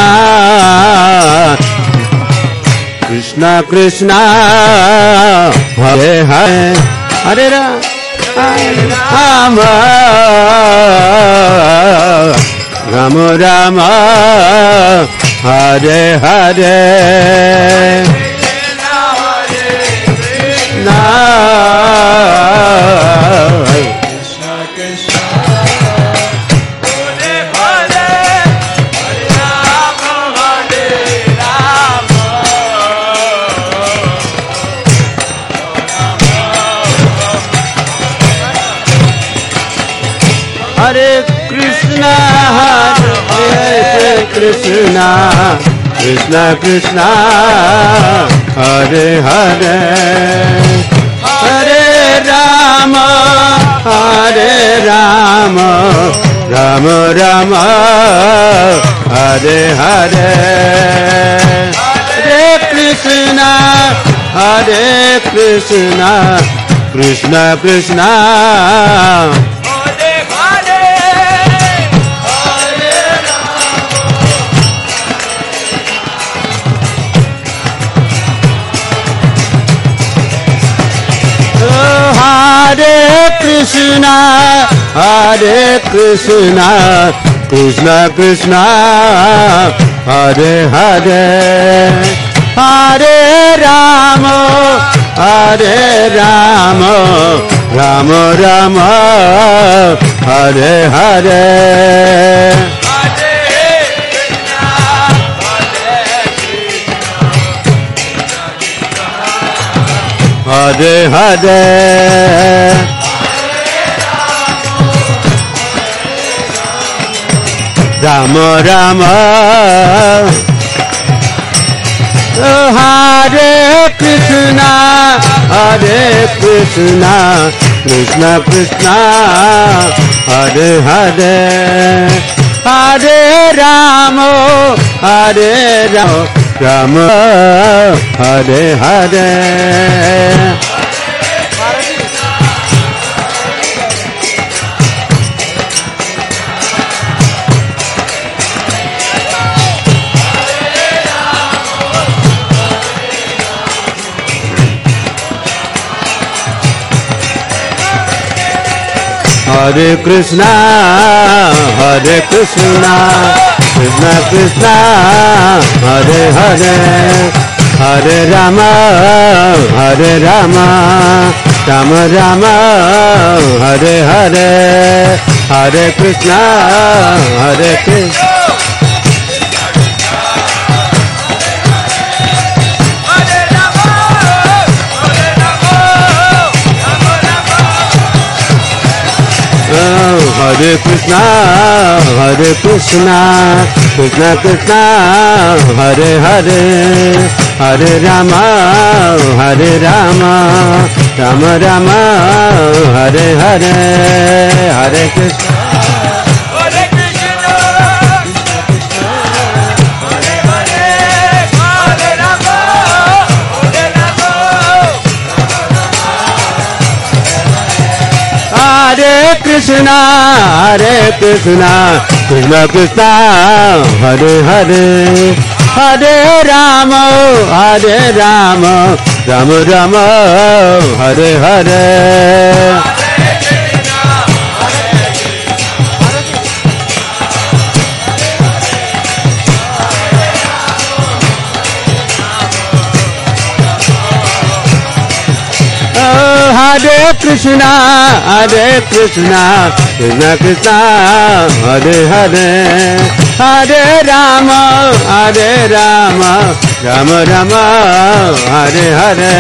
Krishna Krishna, Hare Hare, Hare Rama, Rama Rama, Hare Hare. Krishna Krishna, Hare Hare, Hare Rama, Hare Rama, Hare Krishna, Hare Krishna, Krishna Krishna, Hare Hare, Hare Rama, Hare Rama, Rama Rama, Hare Hare. Hare Krishna, Hare Krishna, Krishna Krishna, Hare Krishna, Hare Krishna, Krishna Krishna, Hare Hare, Hare Rama, Hare Rama, Rama Rama, Hare Hare. Hare Hare, Rama Rama, Hare Krishna, Hare Krishna, Krishna Krishna, Hare Hare, Hare Rama, Hare Rama, Rama, Hare Hare. Hare Krishna, Hare Krishna, Krishna Krishna, Hare Hare, Hare Rama, Hare Rama, Rama Rama, Hare Hare, Hare Krishna, Hare Krishna. Hare Krishna, Hare Krishna, Krishna Krishna, Hare Hare, Hare Rama, Hare Rama, Rama Rama, Hare Hare, Hare Krishna, Krishna, Hare Krishna, Krishna Krishna, Hare Hare, Hare Rama, Hare Rama, Rama Rama, Hare Hare. Hare Krishna, Hare Krishna, Krishna Krishna, Hare Hare, Hare Rama, Hare Rama, Rama Rama, Hare Hare.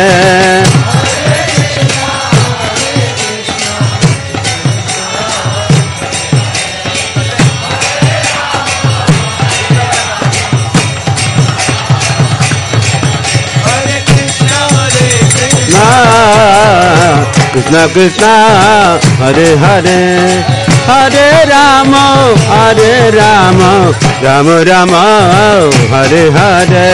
Krishna Krishna, Hare Hare, Hare Rama, Hare Rama, Rama Rama, Hare Hare.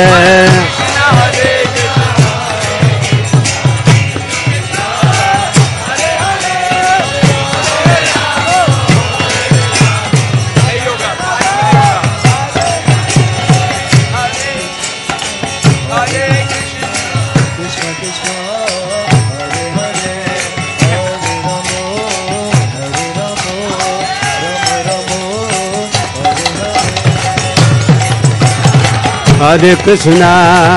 Hare Krishna,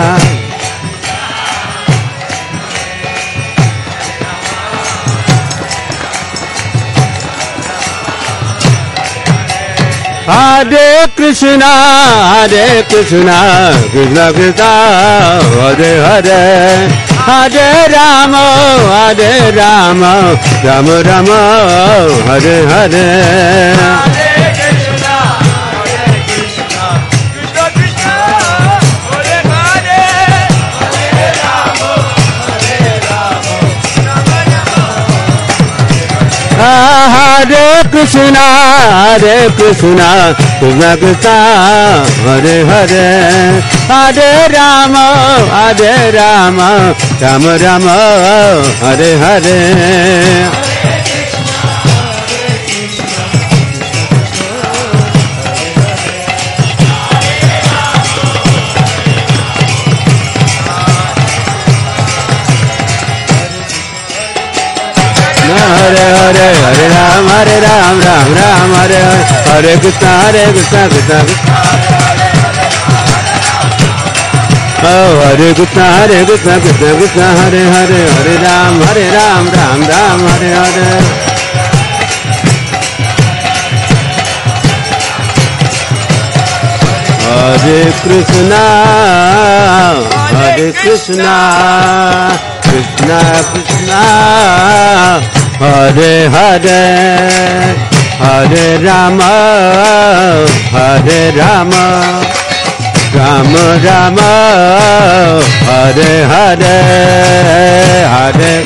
Hare Krishna, Hare Krishna, Krishna Krishna, Hare Hare, Hare Rama, Hare Rama, Rama Rama, Hare Hare. Hare Krishna, Hare Krishna, Krishna Krishna, Hare Hare, Hare Rama, Hare Rama, Rama Rama, Hare Hare. Hare Hare, Hare Ram, Hare Ram, Ram Ram, Hare Hare, Hare Krishna, Hare Krishna, Krishna Krishna. Oh, Hare Krishna, Hare Krishna, Krishna Krishna, Hare Hare, Hare Ram, Hare Ram, Ram Ram, Hare Hare. Hare Krishna, Hare Krishna, Krishna Krishna, Hare Hare, Hare Rama, Hare Rama, Rama Rama, Hare Hare, Hare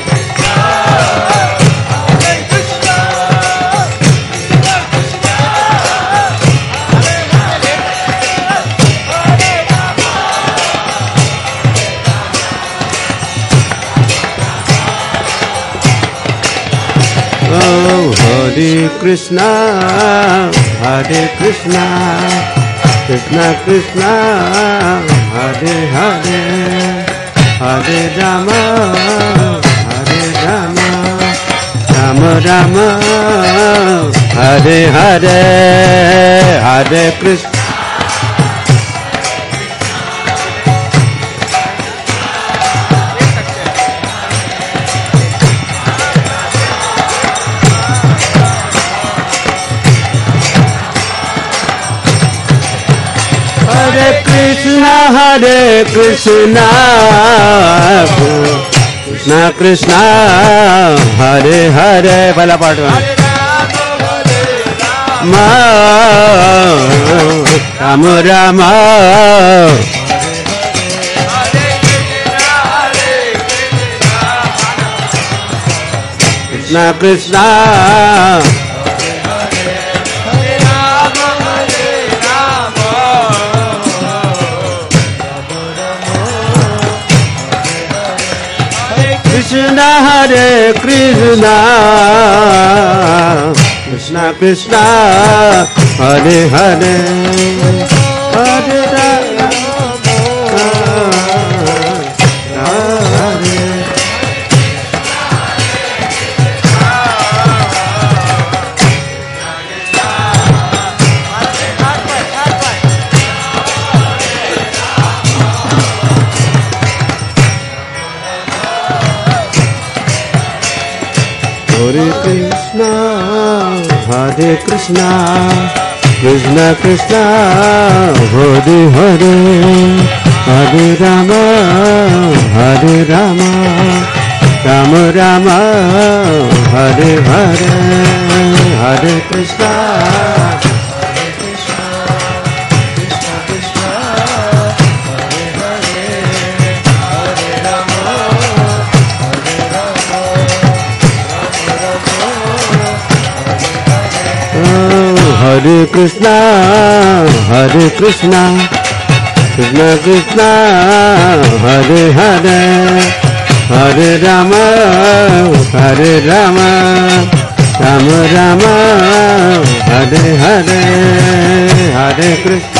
Hare Krishna, Hare Krishna, Krishna Krishna, Hare Hare, Hare Rama, Hare Rama, Rama Rama, Hare Hare, Hare Krishna. Hare Krishna, Hare Krishna, Krishna Krishna, Hare Hare. पहला पार्ट में Ram Rama, Krishna Krishna, Krishna Hare Krishna, Krishna Krishna Hare Hare Hare Rama Hare Hare Krishna, Hare Krishna, Krishna Krishna, Hare Hare, Hare Rama, Hare Rama, Rama Rama, Hare Hare, Hare Krishna, Hare Krishna, Krishna Krishna, Hare Hare, Hare Rama, Hare Rama. Hare Krishna, Hare Krishna, Krishna Krishna, Hare Hare, Hare Rama, Hare Rama, Rama Rama, Hare Hare, Hare Krishna.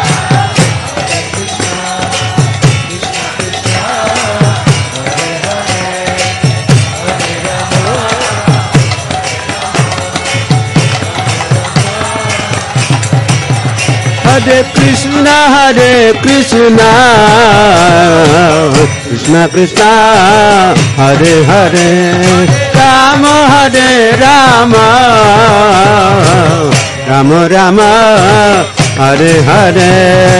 Hare Krishna, Hare Krishna, Krishna Krishna, Hare Hare, Rama Hare Rama, Rama Rama, Hare Hare.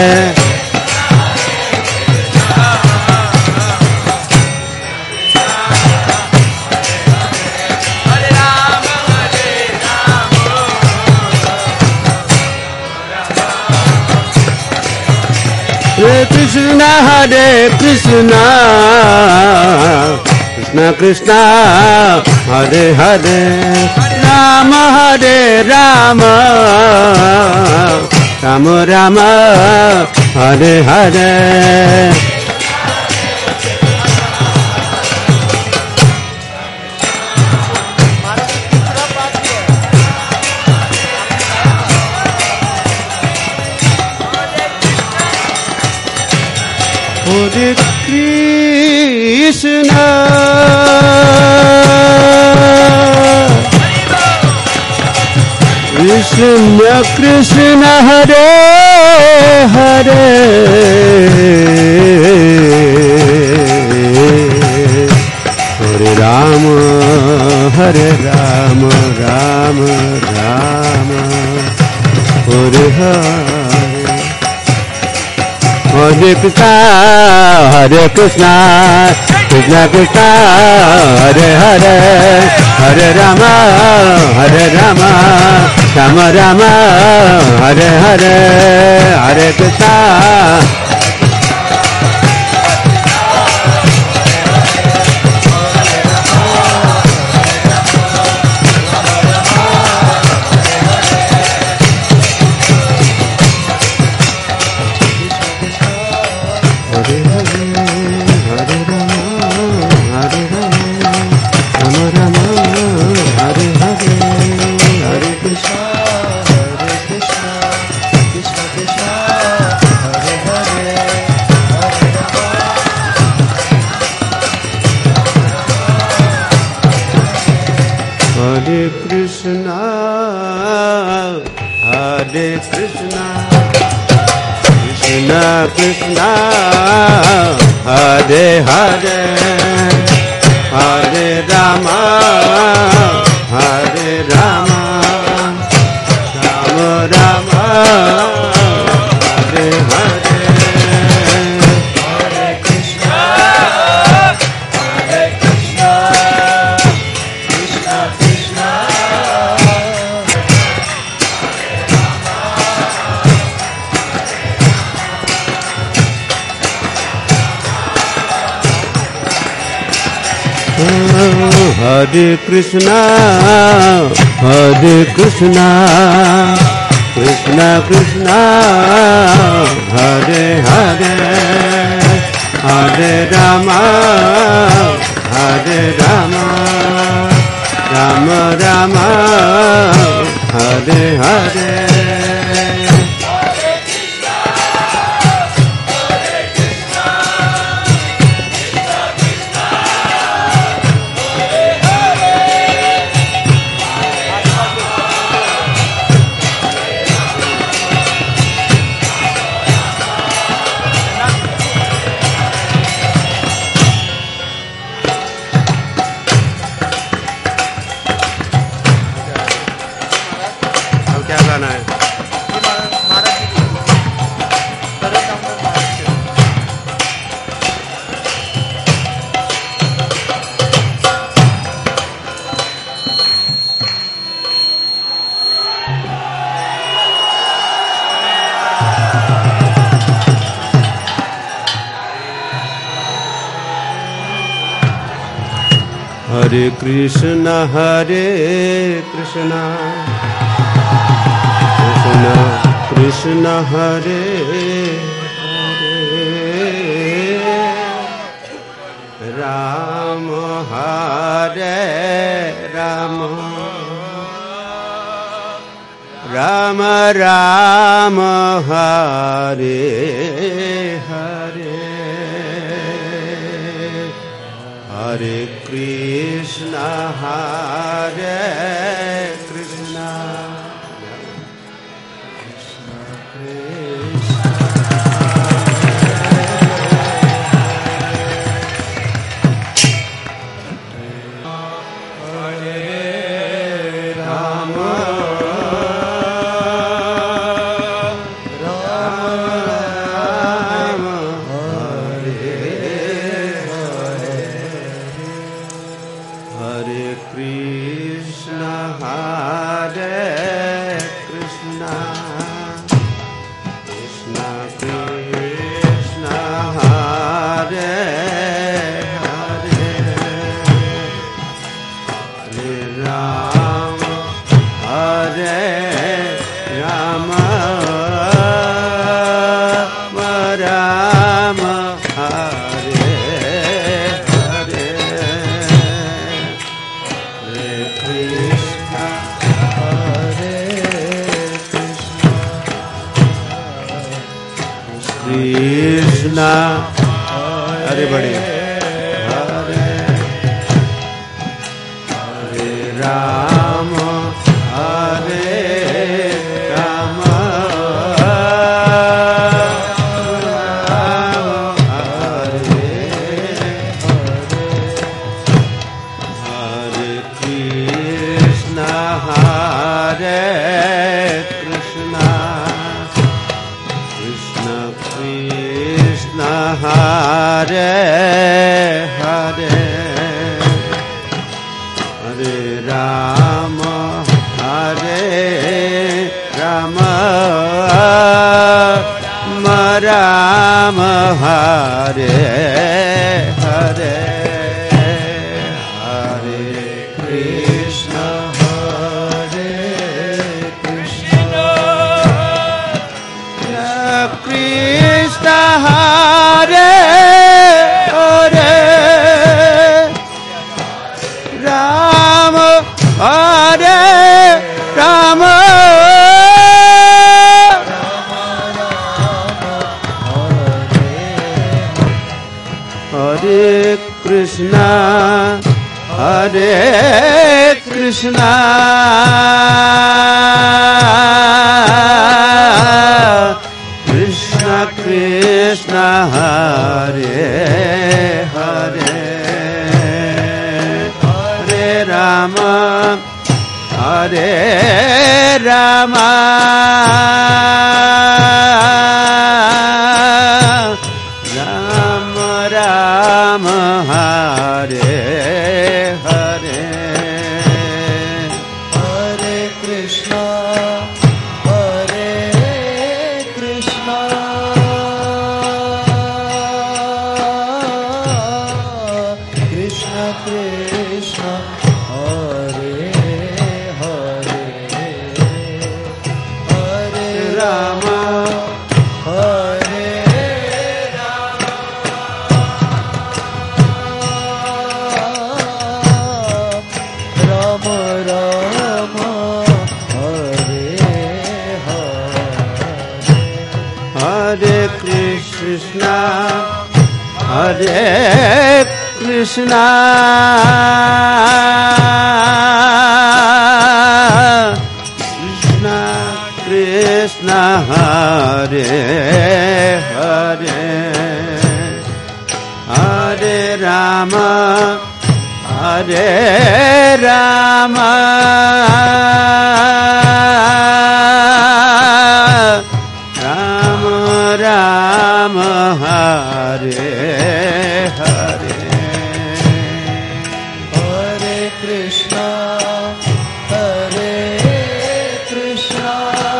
Hare Krishna, Hare Krishna, Krishna Krishna, Hare Hare, Rama Hare Rama, Rama Rama, Hare Hare. Hare Krishna, Krishna Krishna, Hare Hare, Hare Rama, Hare Rama, Rama Rama, Hare Hare. Hare Krishna, Hare Krishna, Krishna Krishna, Hare Hare, Hare Rama, Hare Rama, Rama Rama, Hare Hare, Hare Krishna. Hare Krishna, Hare Krishna, Krishna Krishna, Hare Hare, Hare Rama, Hare Rama, Rama Rama, Hare Hare. Hare Krishna, Hare Krishna, Krishna Krishna, Hare Krishna, Hare Krishna, Krishna Krishna, Hare Hare, Hare Rama, Hare Rama, Rama Rama, Hare Hare Hare Krishna Hare Krishna Krishna Krishna Hare Hare Ram Hare Ram Ram Ram Hare Hare Hare Krishna Hare Krishna Krishna Krishna Hare Ram Ram Hare Hare Krishna Hare Krishna Krishna Krishna Hare Hare Hare Ram Hare Ram Ram Hare Hare Hare Krishna Hare Krishna Krishna Hare बड़े हरे हरे राम हरे राम राम हरे हरे कृष्ण हरे कृष्ण कृष्ण कृष्ण हरे हरे हरे राम हरे राम राम हरे हरे हरे कृष्ण हरे कृष्ण कृष्ण हरे हरे राम हरे राम हरे Krishna Hare Krishna Krishna Krishna Hare Hare Hare Ram Hare Ram Ram Ram Hare Hare Hare Krishna Hare Krishna Krishna Krishna Hare Hare Hare Ram Krishna, Hare Krishna, Krishna Krishna, Hare Hare, Hare Rama, Hare Rama, Rama Rama, Hare Hare, Hare Krishna, Hare Krishna,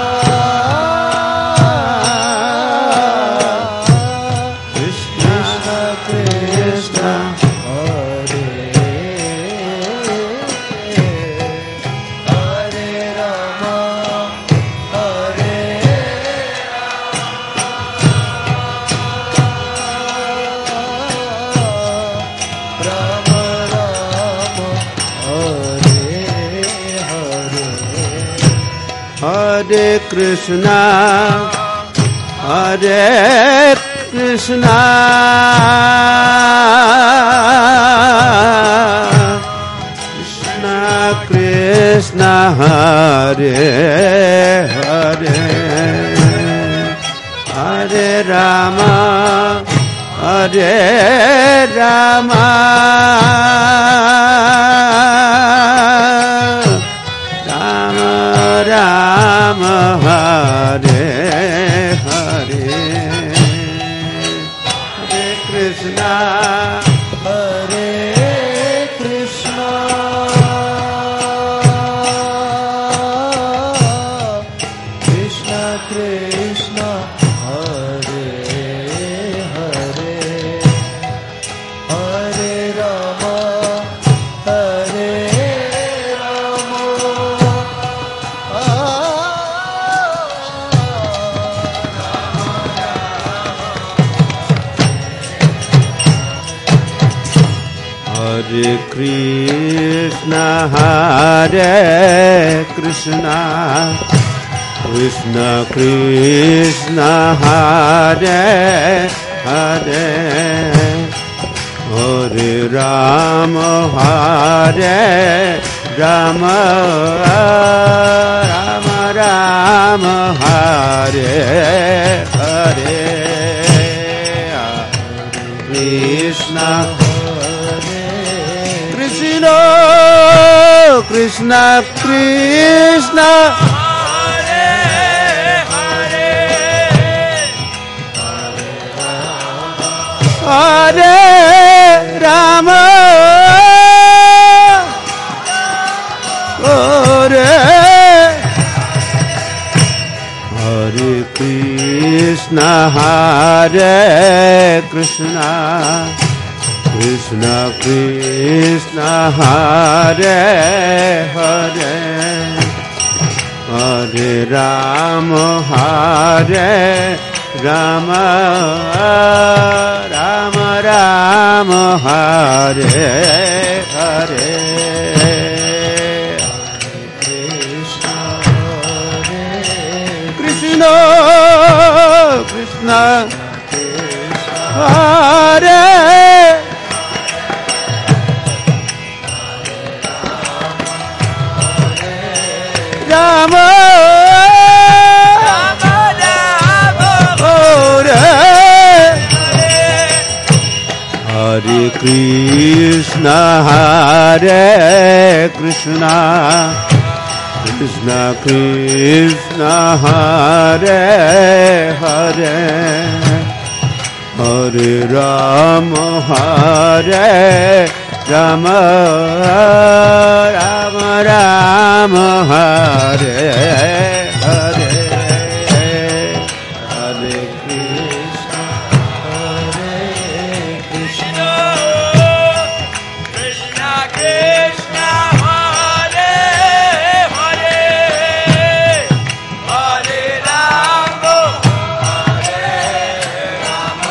Krishna Krishna, Hare Hare Rama, Hare Rama, Rama Hare Hare. Hare Krishna, Hare Krishna, Krishna Krishna, Hare Hare, Hare Rama, Hare Rama, Rama Rama, Hare Hare, Hare Krishna, Hare Krishna, Krishna Krishna, Hare Hare, Hare Rama, Hare Rama, Hare Krishna, Hare Krishna, Krishna Krishna, Hare Hare, Hare Rama, Hare Rama, Rama Rama, Hare Hare, Krishna Krishna, Krishna Krishna, Hare Hare, Hare Rama, Hare Hare Krishna, Hare Krishna, Krishna Krishna, Hare Hare, Hare Rama, Hare Rama, Rama Rama, Hare Hare, Krishna Krishna, Hare Rama, Rama Rama, Hare Hare Krishna, Hare Krishna, Krishna Krishna, Hare Hare, Hare Rama, Hare Rama, Rama Rama, Hare Hare, Hare Krishna, Hare Krishna, Krishna Krishna, Hare Hare, Hare Rama, Hare Rama,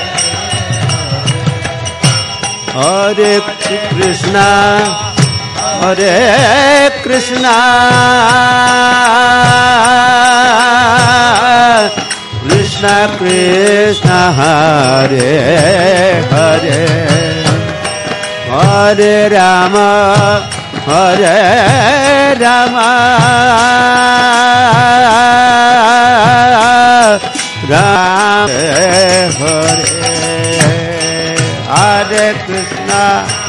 Hare Krishna, Hare Krishna Krishna Krishna Hare Hare Hare Rama Hare Rama Rama Hare Hare Krishna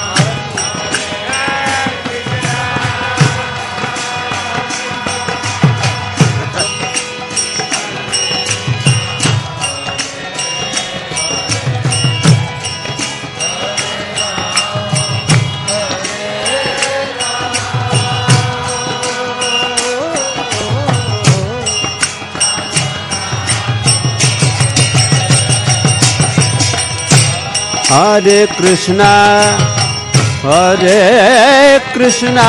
Hare Krishna, Hare Krishna,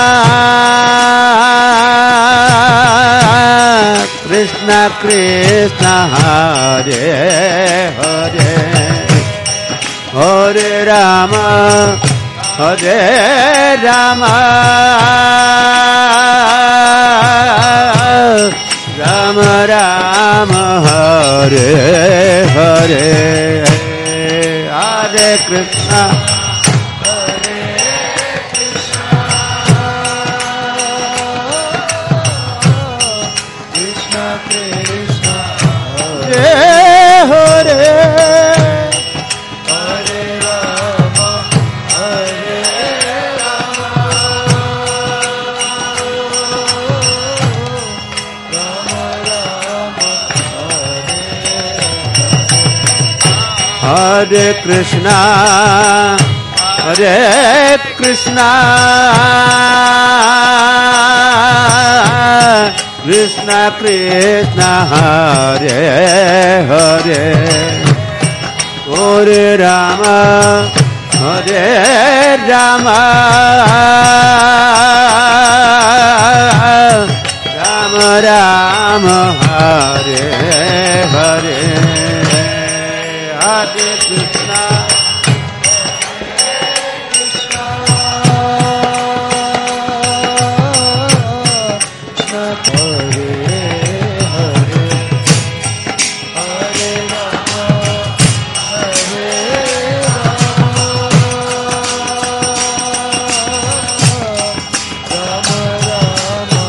Krishna Krishna, Hare Hare, Hare Rama, Hare Rama, Rama Rama, Hare Hare. Hare Krishna, Hare Krishna, Krishna Krishna, Hare Hare, Hare Rama, Hare Rama, Rama Rama, Hare Hare Krishna, Hare Krishna, Krishna Krishna, Hare Hare, Hare Rama, Hare Rama, Rama Rama, Hare Hare. Hare Krishna, Krishna, Krishna Hare Hare, Hare Rama, Hare Rama, Rama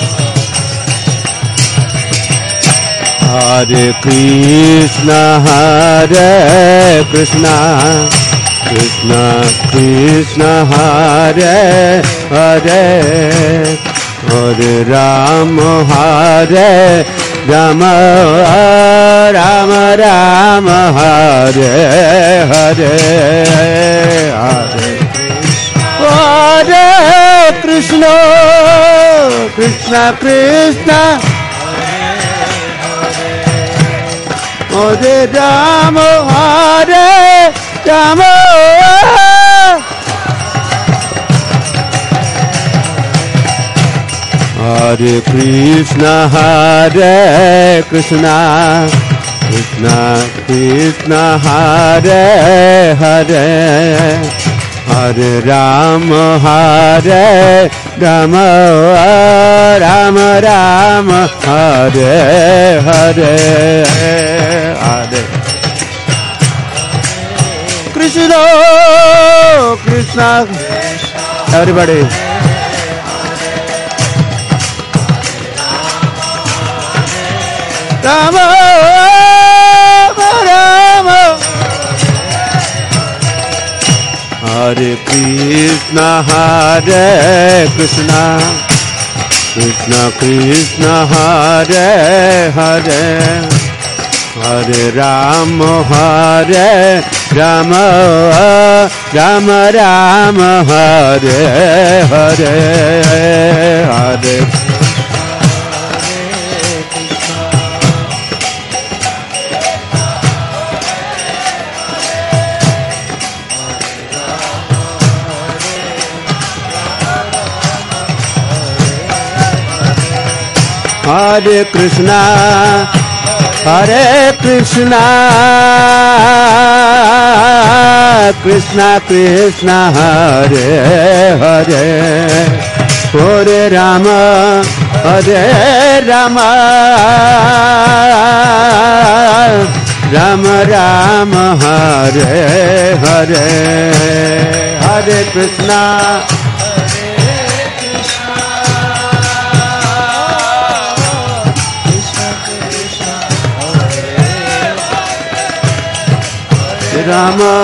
Rama. Hare Krishna, Hare Krishna, Krishna Krishna, Hare Hare, Hare Rama, Hare Rama, Rama Rama, Hare Hare, Hare Krishna, Krishna Krishna, Hare Rama, Hare Rama, Hare Krishna, Hare Krishna, Krishna Krishna, Hare Hare, Hare Rama, Hare Rama, Rama Rama, Hare Hare, Hare Krishna, Krishna, everybody. Rama, Rama, Hare Krishna, Hare Krishna, Krishna Krishna, Hare Hare, Hare Rama, Hare Rama, Rama Rama, Hare Hare, Hare Hare Krishna, Hare Krishna, Krishna Krishna, Hare Hare, Hare Rama, Hare Rama, Rama Rama, Hare Hare, Hare Krishna, Rama,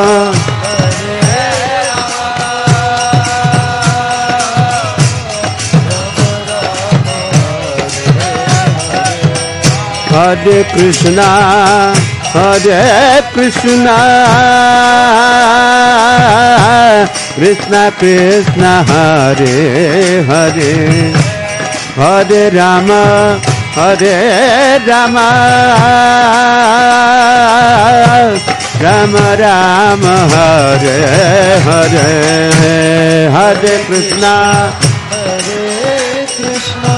Hare Krishna, Hare Krishna, Krishna Krishna, Hare Hare, Hare Rama, Hare Rama, Rama Rama, Hare Hare, Hare Krishna, Hare Krishna,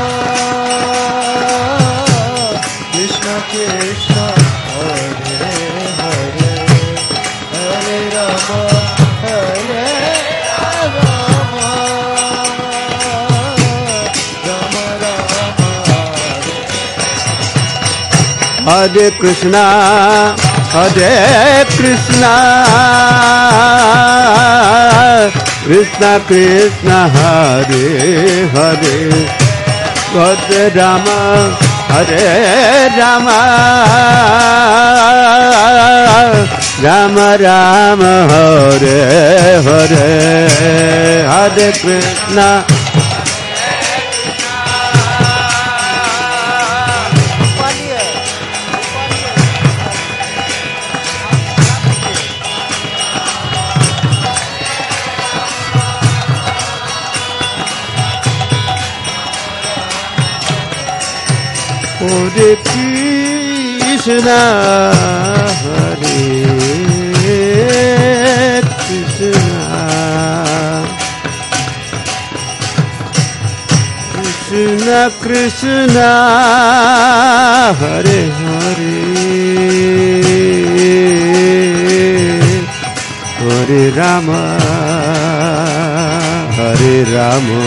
Krishna Krishna, Hare Hare, Hare Rama, Hare Rama, Rama Rama, Hare Krishna, Hare Krishna, Krishna Krishna, Hare Hare, Hare Rama, Hare Rama, Rama Rama, Hare Hare, Hare Krishna, Hare Krishna, Hare Krishna, Krishna Krishna, Hare Hare, Hare Rama, Hare Rama,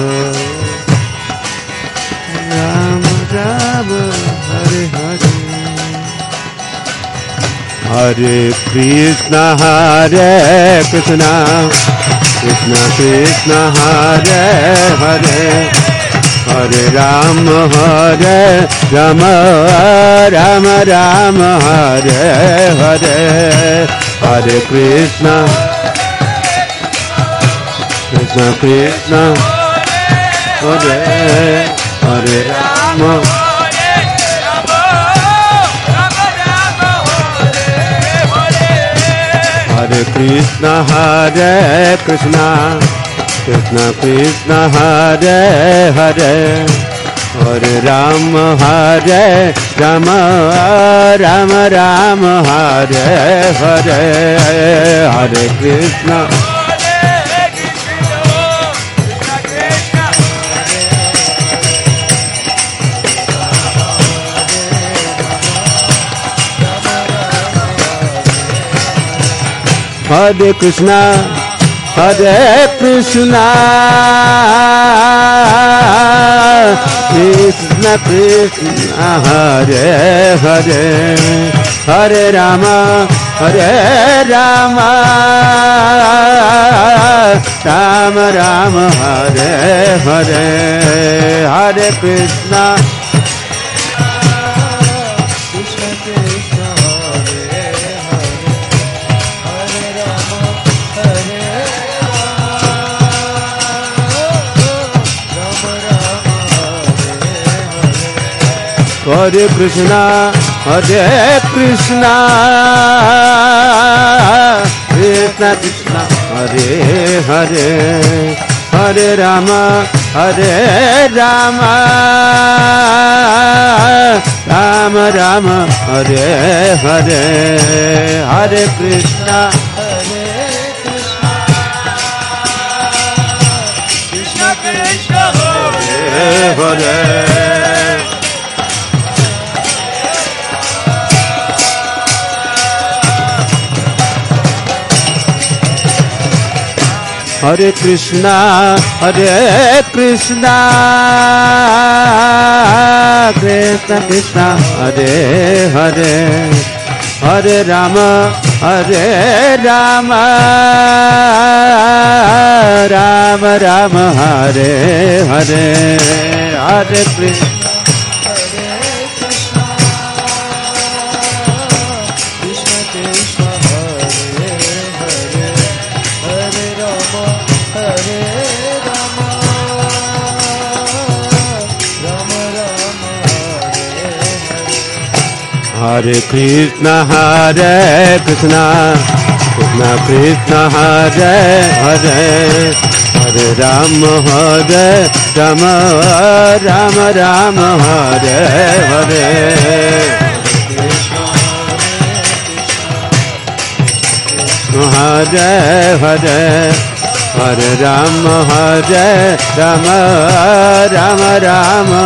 Rama Rama, Hare Hare, Hare Krishna, Hare Krishna, Krishna Krishna, Hare Hare, Hare Rama, Hare Rama, Rama Rama, Hare Hare, Hare Krishna, Krishna Krishna, Hare Hare Rama, Hare Krishna, Hare Krishna, Krishna Krishna, Hare Hare, Hare Rama, Hare Rama, Rama Rama, Hare Hare, Hare Krishna, Hare Krishna, Hare Krishna, Krishna Krishna, Hare Hare, Hare Rama, Hare Rama, Rama Rama, Hare Hare, Hare Krishna, Hare Krishna, Hare Krishna, Krishna Krishna, Hare Hare, Hare Rama, Hare Rama, Rama Rama, Hare Hare, Hare Krishna, Hare Krishna, Krishna Krishna, Hare Hare, Hare Krishna, Hare Krishna, Krishna Krishna, Hare Hare, Hare Rama, Hare Rama, Rama Rama, Hare Hare, Hare Krishna. Hare Krishna, Hare Krishna, Krishna Krishna, Hare Hare, Hare Rama, Hare Rama, Rama Rama, Hare Hare. Hare Hare, Hare Rama, Hare Rama, Rama Rama.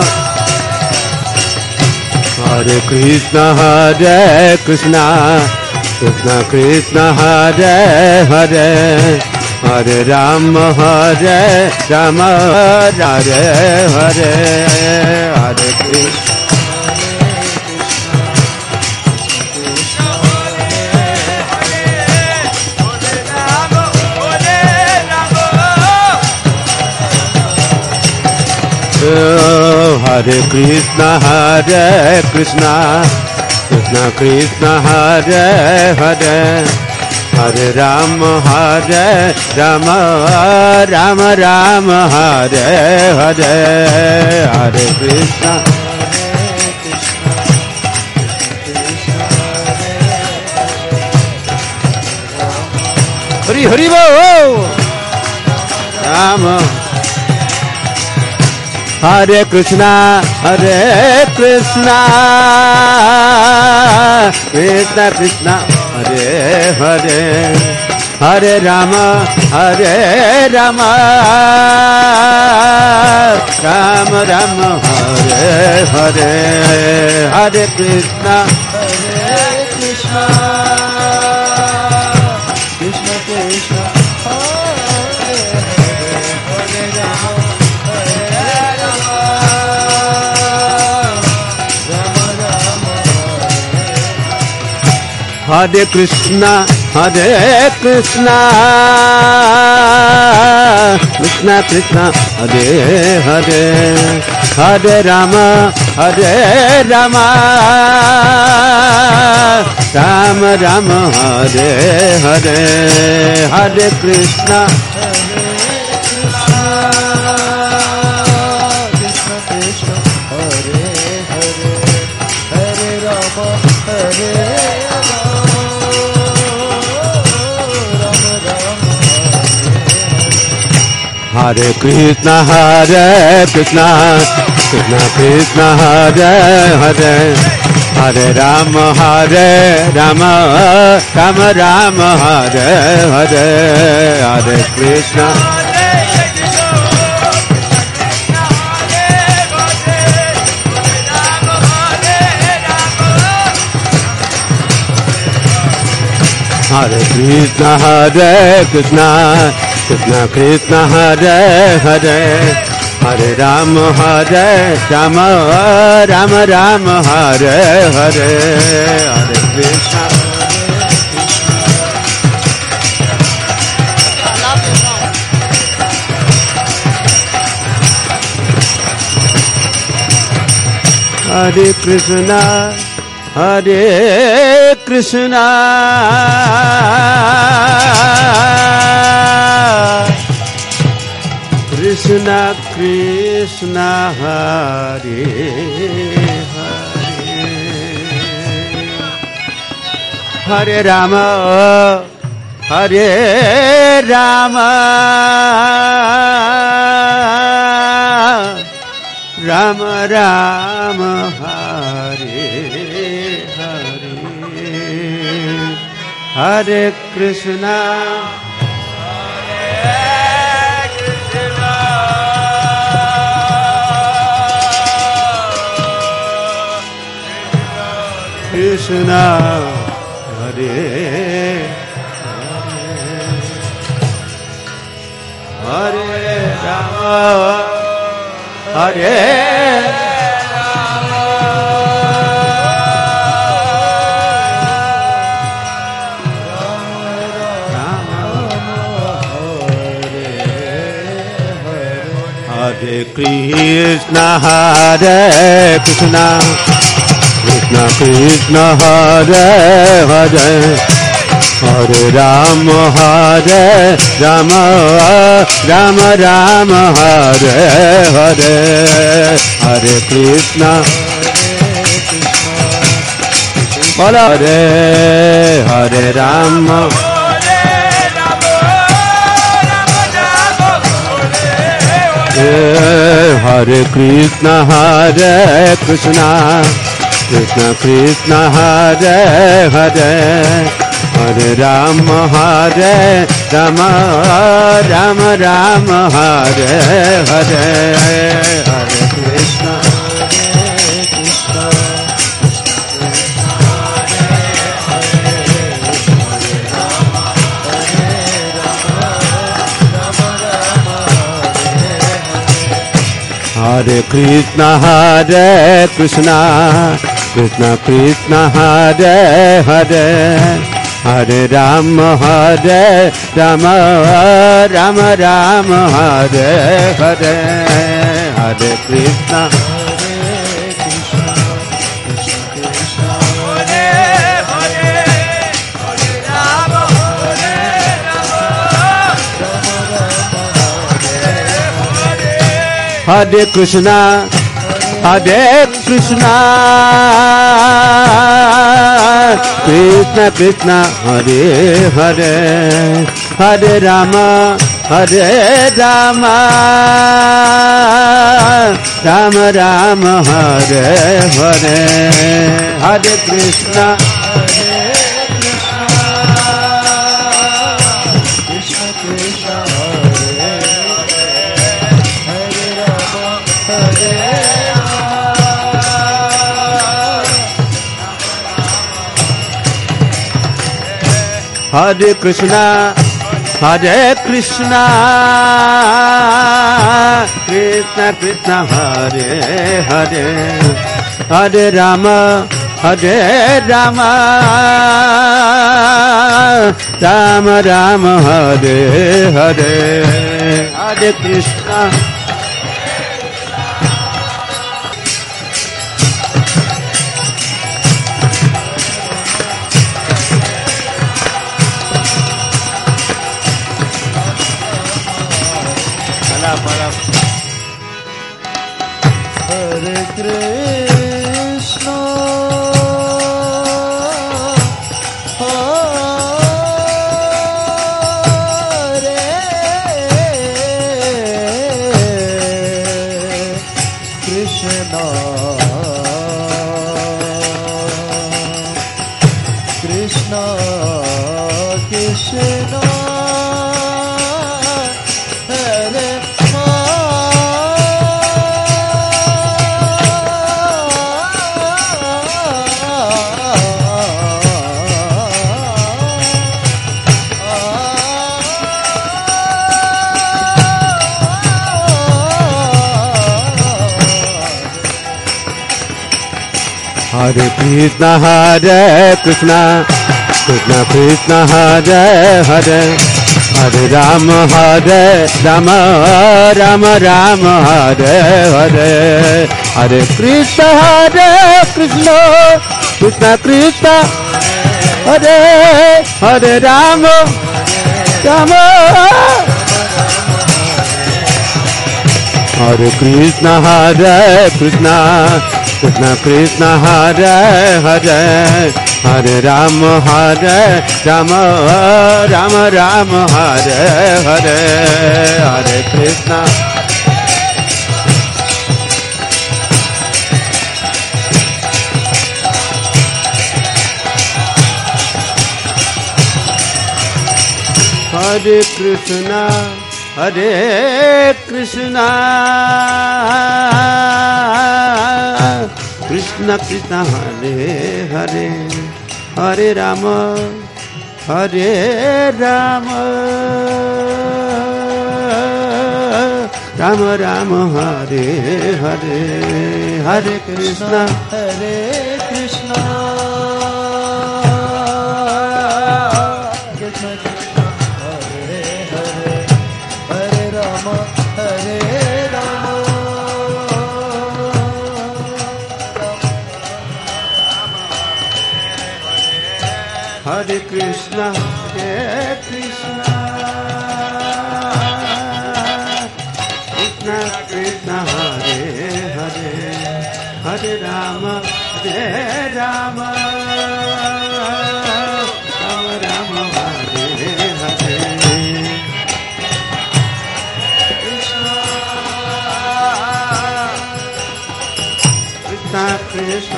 Hare Krishna, Hare Krishna, Krishna Krishna, Hare Hare, Hare Rama, Hare Rama, Hare Hare, Hare Krishna. Hare Krishna, Hare Krishna, Krishna Krishna, Hare Hare, Hare Rama, Hare Rama, Rama Rama, Hare Hare, Hare Krishna. Hari Hari Bol Rama. Hare Krishna, Hare Krishna, Krishna Krishna, Hare Hare, Hare Rama, Hare Rama, Rama Rama, Hare Hare, Hare Krishna, Hare Krishna, Krishna Krishna, Hare Krishna, Hare Krishna, Krishna Krishna, Hare Hare, Hare Rama, Hare Rama, Rama Rama, Hare Hare, Hare Krishna, Hare Krishna, Krishna Krishna, Hare Hare, Hare Rama, Hare Hare Krishna, Hare Krishna, Krishna Krishna, Hare Hare, Hare Rama, Hare Rama, Rama Rama, Hare Hare, Hare Krishna. Hare Krishna, Hare Krishna, Krishna Krishna, Hare Hare, Hare Rama, Hare Rama, Rama Rama, Hare Hare, Hare Krishna. Hare Krishna, Hare Krishna, Krishna Krishna, Hare Hare, Hare Rama, Hare Rama, Rama Rama, Hare Hare, Hare Krishna, Krishna, Hare Hare. Hare Rama, Hare Hare Krishna, Hare Krishna, Krishna Krishna, Hare Hare, Hare Rama, Hare Rama, Rama Rama, Hare Hare, Hare Krishna, Hare Hare Rama. Hare Krishna, Hare Krishna, Krishna Krishna, Hare Hare, Hare Rama, Hare Rama, Rama Rama, Hare Hare, Hare Krishna, Hare Krishna, Hare Krishna, Krishna Krishna, Hare Hare, Hare Rama, Hare Rama, Rama Rama, Hare Hare, Hare Krishna, Hare Krishna, Hare Krishna, Krishna Krishna, Hare Hare, Hare Rama, Hare Rama, Rama Rama, Hare Hare, Hare Krishna, Hare Krishna, Hare Krishna, Krishna Krishna, Hare Hare, Hare Rama, Hare Rama, Rama Rama, Hare Hare, Hare Krishna, Hare Krishna, Hare Krishna, Krishna Krishna, Hare Hare Krishna, Hare Krishna, Krishna Krishna, Hare Hare, Hare Rama, Hare Rama, Rama Rama, Hare Hare, Hare Krishna, Hare Krishna, Krishna Krishna, Hare Hare Rama, Rama, Hare Krishna, Hare Krishna, Krishna Krishna, Hare Hare, Hare Rama, Hare Rama, Rama Rama, Hare Hare, Hare Krishna, Hare Krishna, Hare Krishna, Krishna Krishna, Hare Hare, Hare Rama, Hare Rama, Ram Ram Hare Hare Hare Krishna Hare Krishna Krishna Krishna Hare Hare Hare Rama Hare Rama Hare Krishna Hare Krishna Krishna Krishna Hare Hare Hare Rama Hare Rama Rama Rama Hare Hare Krishna Krishna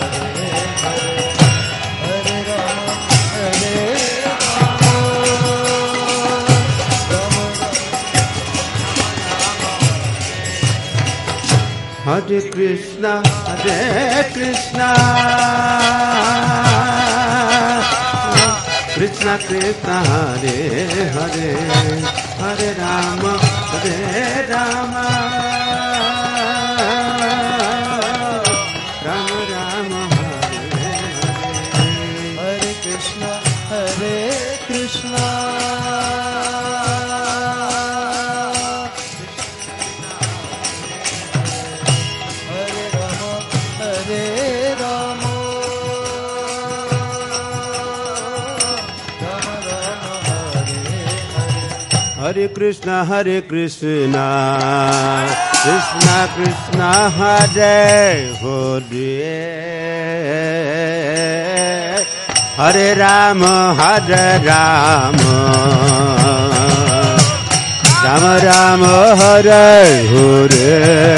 Hare Krishna, Hare Krishna, Krishna Krishna, Hare Hare, Hare Rama, Hare Rama, Rama Rama, Hare Hare, Hare Krishna, Hare Krishna. Hare Krishna, Hare Krishna, Krishna Krishna, Hare Hare, Hare Rama, Hare Rama, Rama Rama, Hare Hare.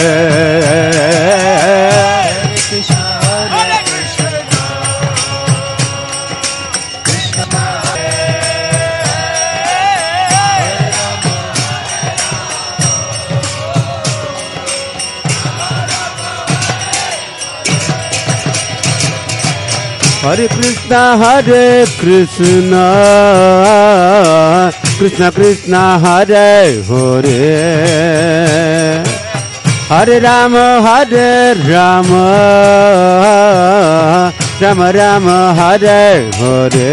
Hare Krishna, Hare Krishna, Krishna Krishna, Hare Hare, Hare Rama, Hare Rama, Rama Rama, Hare Hare.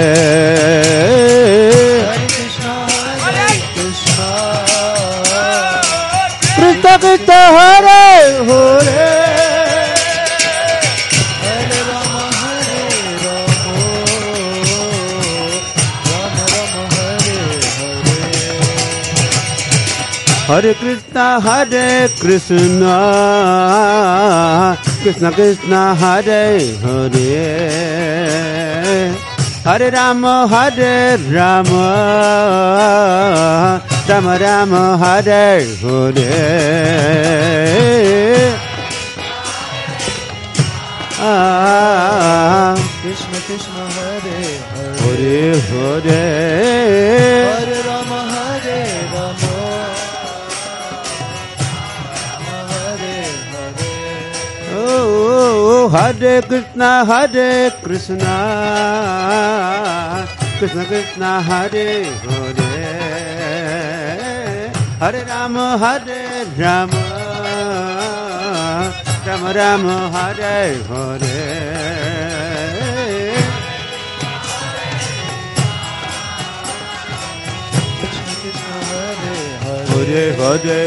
Krishna Krishna, Hare Hare. Hare Krishna, Hare Krishna, Krishna Krishna, Hare Hare, Hare Rama, Hare Rama, Rama Rama, Hare Hare. Ah, Krishna Krishna, Hare Hare Hare, Hare Rama, Hare Rama. Hare Krishna, Hare Krishna, Krishna Krishna, Hare Hare, Hare Rama, Hare Rama, Rama Rama, Hare Hare. Hare Hare,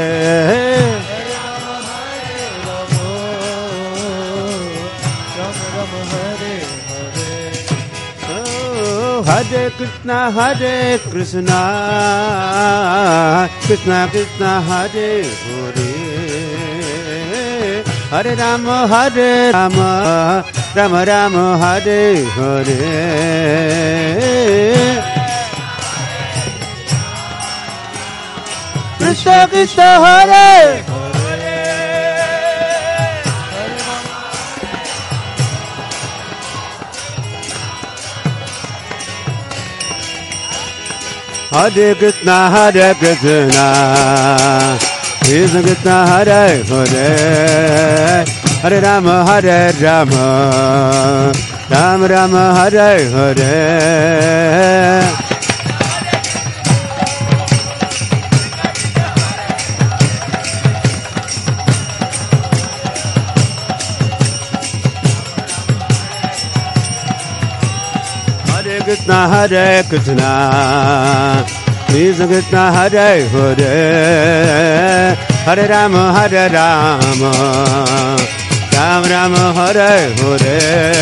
Hare Krishna, Hare Krishna, Krishna Krishna, Hare Hare, Hare Rama, Hare Rama, Rama Rama, Hare Hare. Krishna Krishna, Hare Hare Krishna, Hare Krishna, Krishna Krishna, Hare Hare, Hare Rama, Hare Rama, Rama Rama, Hare Hare. Krishna, Hare Krishna, Krishna Krishna, Hare Hare, Hare Rama, Hare Rama, Ram Rama, Hare Hare.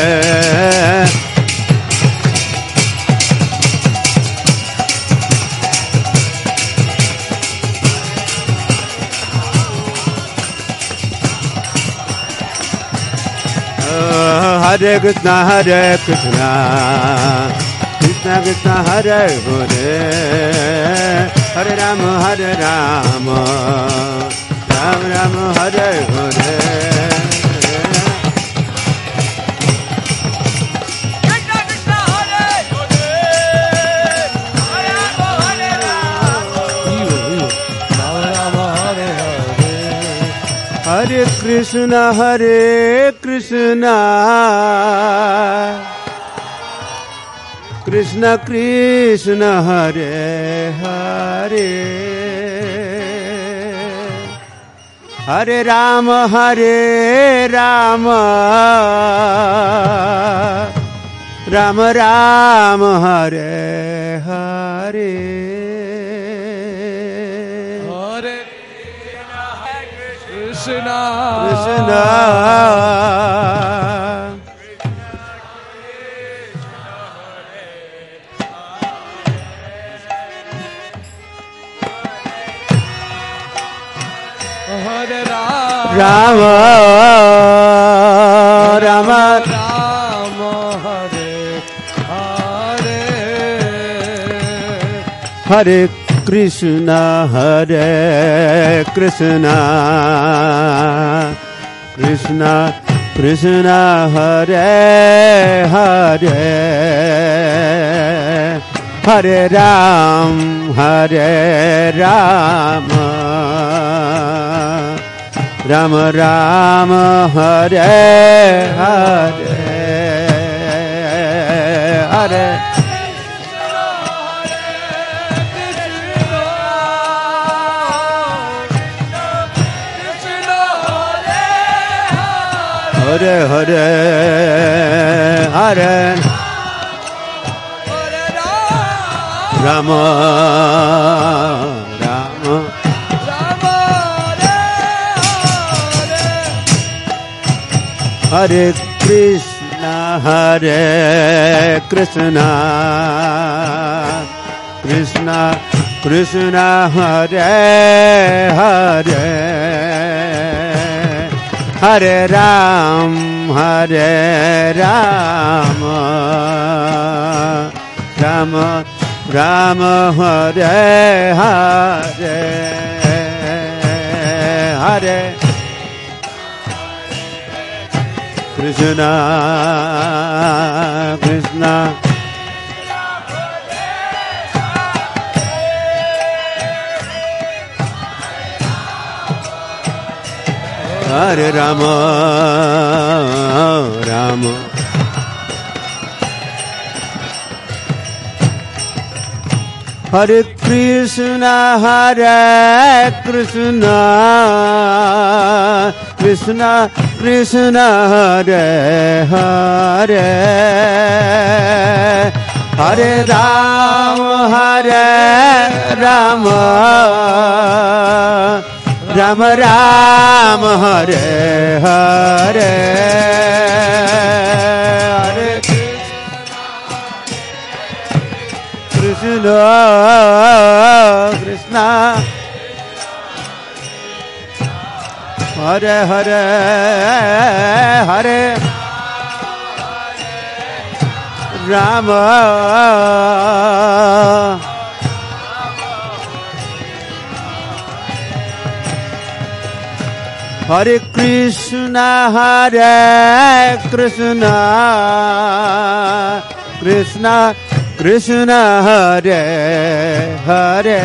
Hare Krishna, Hare Krishna, Krishna Krishna, Hare Hare, Hare Rama, Hare Rama, Ram Rama, Hare Hare. Hare Krishna, Hare Krishna, Krishna Krishna, Hare Hare, Hare Rama, Hare Rama, Rama Rama, Hare Hare. Krishna, Krishna, Hare Rama, Rama, Rama, Rama, Hare Hare, Hare Krishna, Hare Krishna, Krishna Krishna, Hare Hare, Hare Ram, Hare Rama, Rama Rama, Hare Hare, Hare Hare Hare, Hare Rama, Rama, Hare Krishna, Hare Krishna, Krishna Krishna, Hare Hare, Hare Ram, Hare Rama, Rama Rama, Hare Hare, Hare Krishna, Krishna Hare Rama, Rama Hare Krishna, Hare Krishna, Krishna Krishna, Hare Hare, Hare Rama, Hare Rama, Rama Rama, Hare Hare, Hare Krishna, Krishna Hare Hare, Hare Rama, Hare Krishna, Hare Krishna, Krishna Krishna, Hare Hare,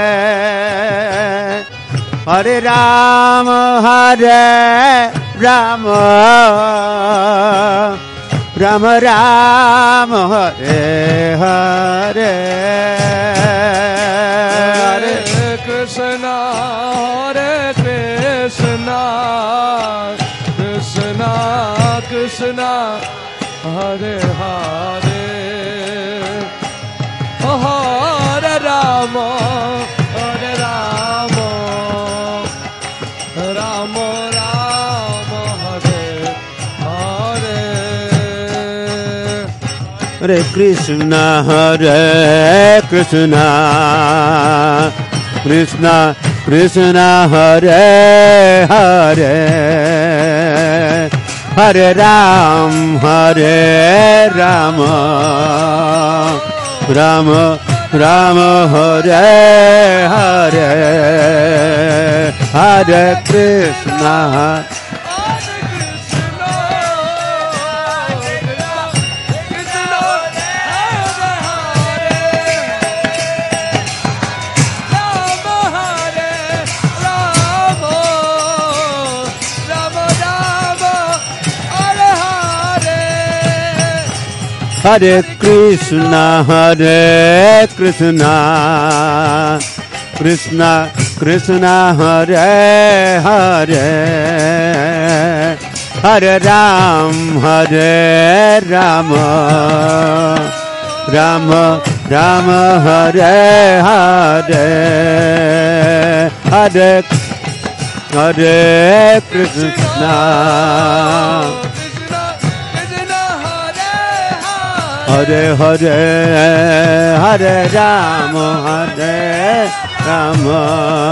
Hare Rama, Hare Rama, Rama Rama, Hare Hare, Hare Krishna, Hare Krishna, Krishna Krishna, Hare Hare, Ram, Hare Ram, Ram Ram, Hare Hare. Hare Krishna, Hare Krishna, Krishna Krishna, Hare Hare, Hare Ram, Hare Rama, Rama Rama, Hare Hare, Hare Krishna. Hare Krishna, Hare Krishna, Krishna Krishna, Hare Hare, Hare Ram, Hare Rama, Rama Rama, Hare Hare, Hare Hare Krishna, Hare Hare, Hare Rama, Hare Rama,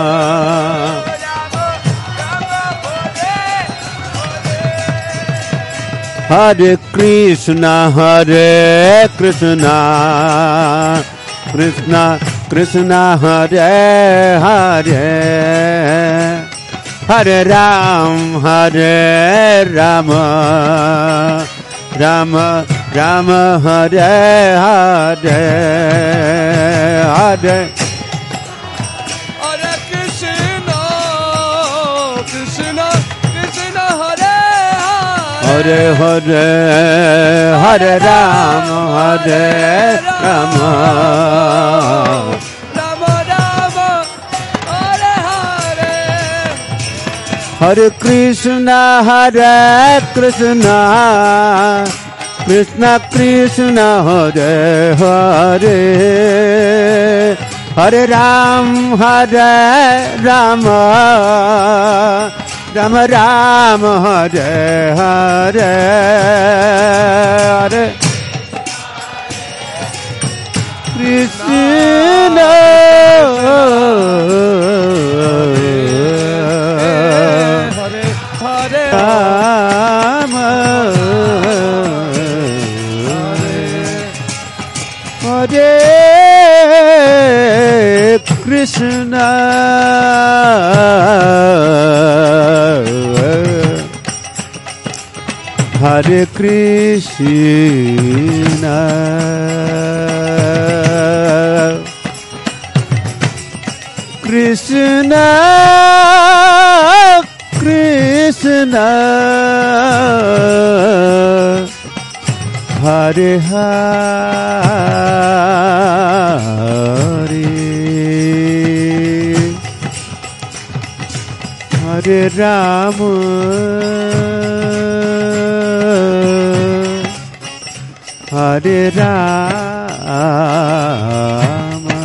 Hare Krishna, Hare Krishna, Krishna Krishna, Hare Hare, Hare Ram, Hare Rama, Rama Rama, Hare Hare, Hare Hare Krishna, Krishna Krishna, Hare Hare Hare, Hare Rama, Hare Rama, Rama Rama, Hare Hare. Hare Krishna, Hare Krishna, Krishna Krishna, Hare Hare, Hare Ram, Hare Rama, Rama Rama, Hare Hare, Hare Krishna, Hare Hare, Rama, Hare Krishna, Hare Krishna, Krishna Krishna, Hare Hare, Hare Rama, Hare Rama,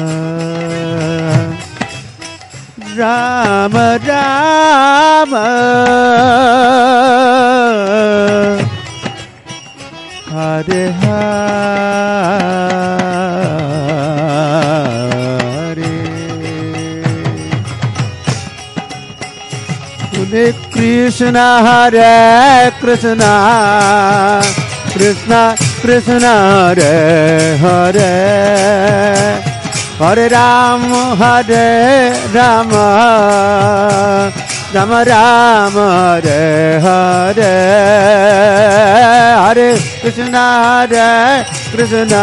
Rama Rama, Hare Hare. Hare Krishna, Hare Krishna, Krishna Krishna, Hare Hare, Hare Ram, Hare Rama, Rama Rama, Hare Hare, Hare Krishna, Hare Krishna.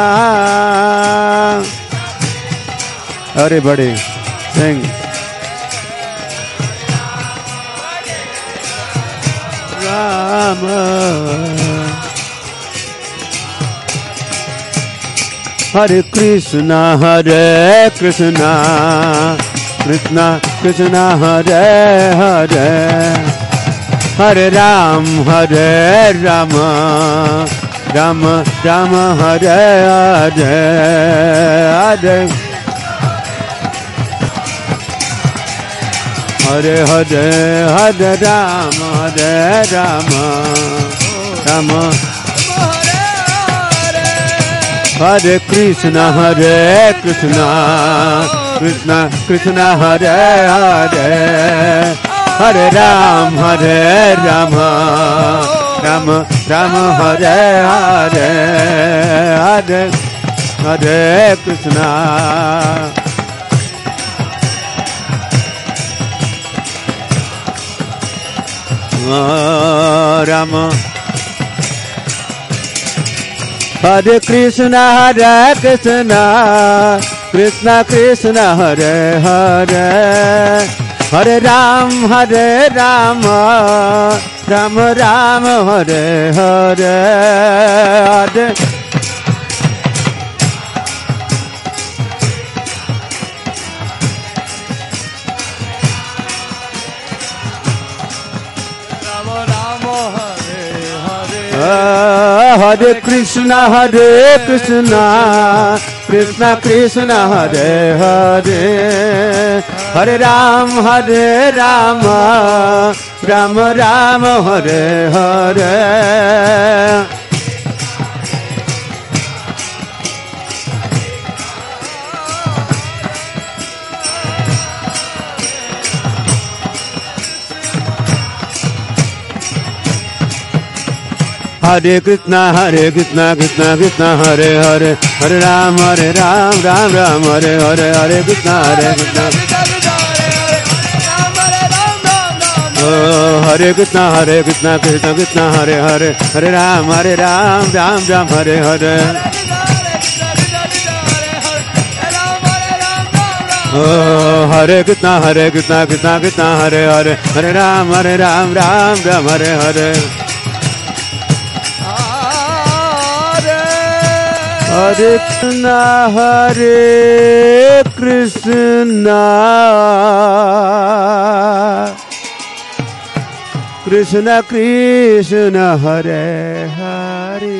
Everybody sing. Rama, Hare Krishna, Hare Krishna, Krishna Krishna, Hare Hare, Hare Ram, Hare Rama, Rama Rama, Hare Hare, Hare Hare Hare Hare Rama Hare Rama Rama Hare Krishna Hare Krishna Krishna Krishna Hare Hare Hare Ram Hare Rama Rama Rama Hare Hare Hare Hare Krishna Rama Hare Krishna Hare Krishna Krishna Krishna Hare Hare Hare Ram Hare Rama Rama Rama Hare Hare Hare Hare Krishna Hare Krishna Krishna Krishna Hare Hare Hare Ram Hare Rama Rama Rama Hare Hare Hare Krishna Hare Krishna Krishna Krishna Hare Hare Hare Ram Hare Ram Ram Ram Hare Hare Hare Krishna Hare Krishna Oh Hare Krishna Hare Krishna Krishna Krishna Hare Hare Hare Ram Hare Ram Ram Ram Hare Hare Oh Hare Krishna Hare Krishna Krishna Krishna Hare Hare Hare Ram Hare Ram Ram Ram Hare Hare Hare Krishna Hare Krishna Krishna Krishna Hare Hare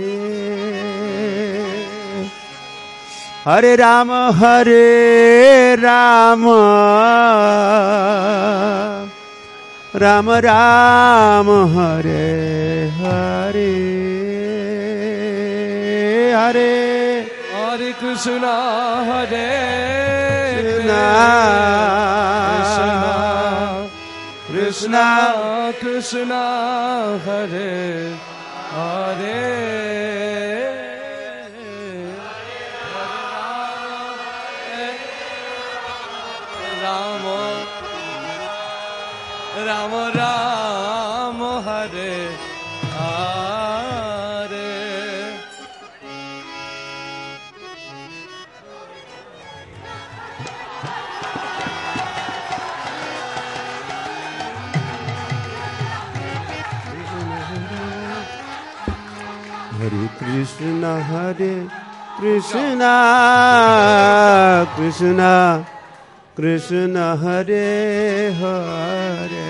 Hare Rama Hare Rama Rama Rama Hare Hare Hare Hare Krishna Hare Krishna Krishna Krishna Hare Hare Rama Rama Rama Hare Hare Hare Krishna Hare Krishna Krishna Krishna Hare Hare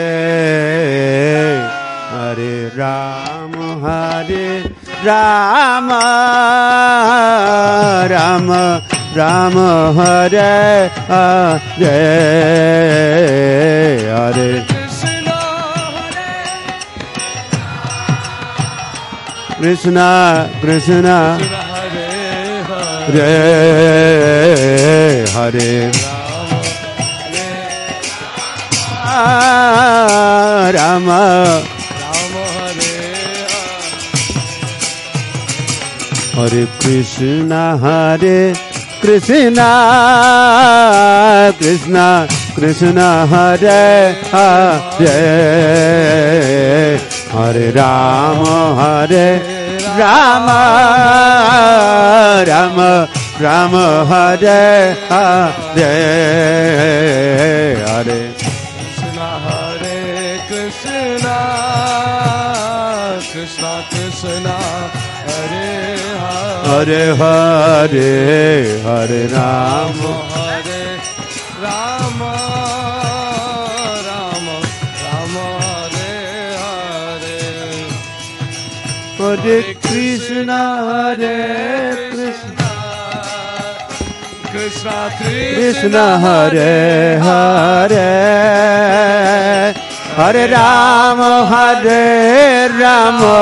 Hare Rama Hare Rama Rama Rama Hare Hare Hare Krishna Krishna Hare Hare Rama Hare Krishna Hare Krishna Krishna Krishna Hare Hare Hare Rama Hare Rama Rama Rama Hare Hare Hare Krishna Hare Krishna Krishna Krishna Hare Hare Hare Hare Rama Hare Rama Rama Rama Hare Hare Hare Krishna Hare Krishna Krishna Krishna Hare Hare Hare Rama Hare Rama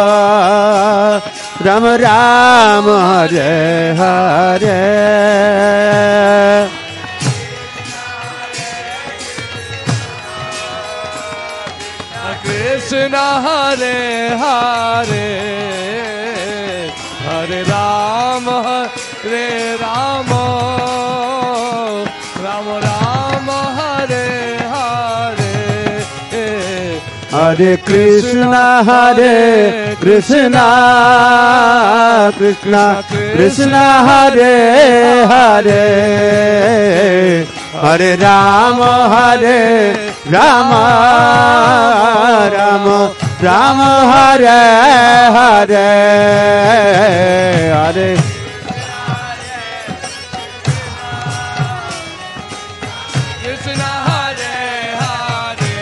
Rama Rama Hare Hare Krishna Hare Hare Hare Rama Hare Rama Rama Rama Hare Hare Hare Krishna Hare Krishna Krishna Krishna Hare Hare Hare Rama Hare Rama Rama Rama Hare Hare Hare Krishna Hare Hare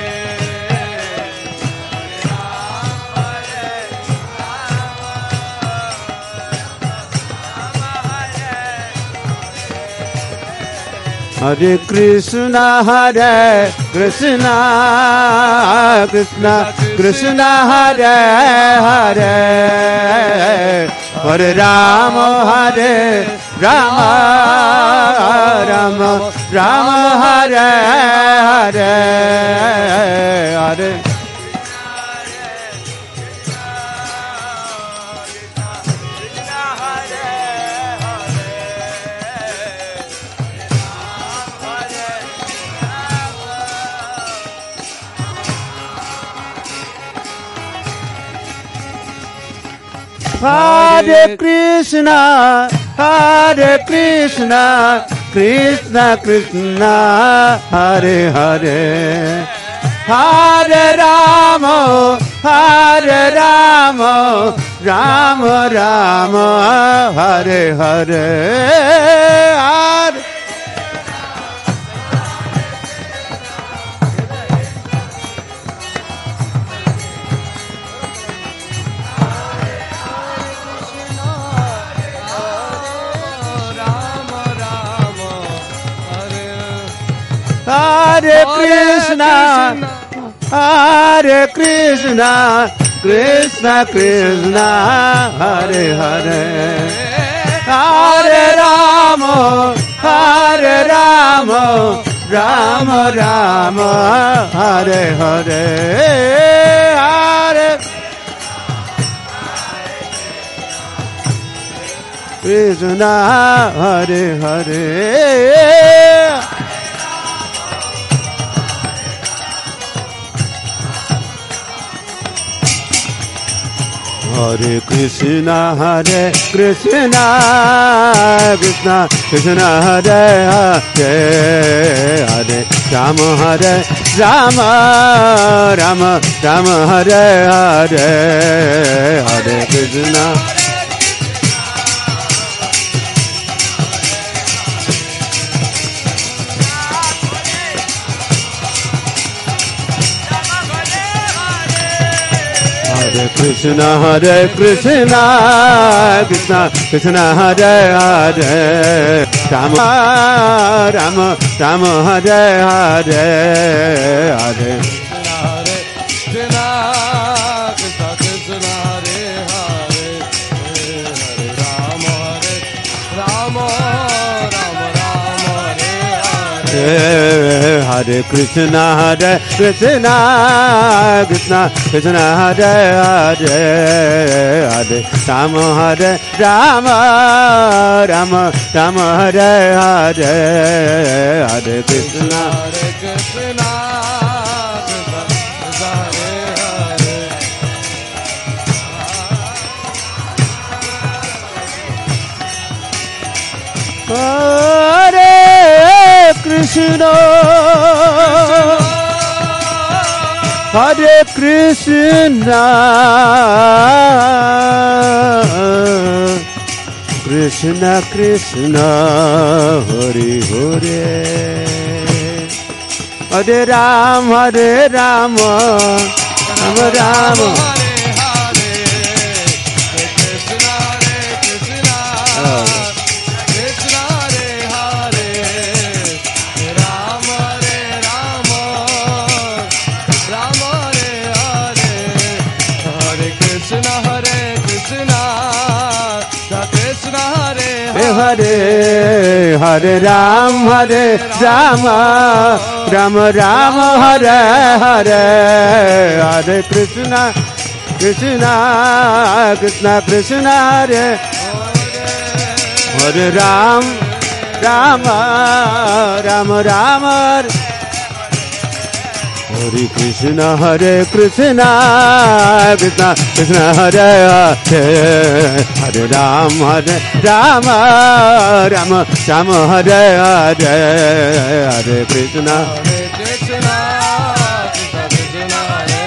Hare Krishna Hare Krishna Krishna Krishna Hare Hare Hare Rama Hare Rama Rama Rama Hare Hare Hare Hare Krishna, Hare Krishna, Krishna Krishna, Hare Hare, Hare Rama, Hare Rama, Rama Rama, Hare Hare, Hare Hare Krishna, Hare Krishna, Krishna Krishna, Hare Hare, Hare Rama, Hare Rama, Rama Rama, Hare Hare, Hare Krishna, Hare Hare. Hare Krishna, Hare Krishna, Krishna Krishna, Hare Hare, Hare Rama, Hare Rama, Rama Rama, Hare Hare, Hare Krishna. Hare Krishna, Hare Krishna, Krishna Krishna, Hare Hare, Rama Rama Rama, Hare Hare, Hare Hare Krishna, Hare Krishna, Krishna Krishna, Hare Hare, Hare Rama, Hare Rama, Rama Rama, Hare Hare, Hare Krishna, Hare Krishna, Hare Krishna, Hare Krishna, Krishna Krishna, Hare Hare, Hare Ram, Hare Rama, Rama Rama. Krishna Hare Krishna Krishna Hare Hare Hare Ram Hare Ram Ram Ram Hare Hare Hare Krishna Krishna Krishna Krishna Hare Hare Ram Ram Ram Ram हरे कृष्ण हरे कृष्ण कृष्ण कृष्ण हरे हरे हरे राम हरे राम राम राम हरे हरे हरे कृष्ण हरे कृष्ण कृष्ण कृष्ण हरे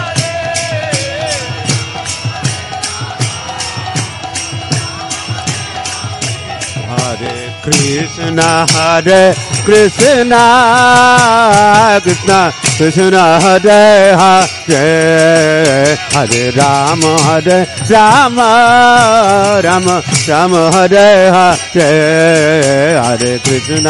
हरे कृष्ण हरे कृष्ण कृष्ण कृष्ण हरे हरे हरे राम हरे राम राम राम हरे हरे हरे कृष्ण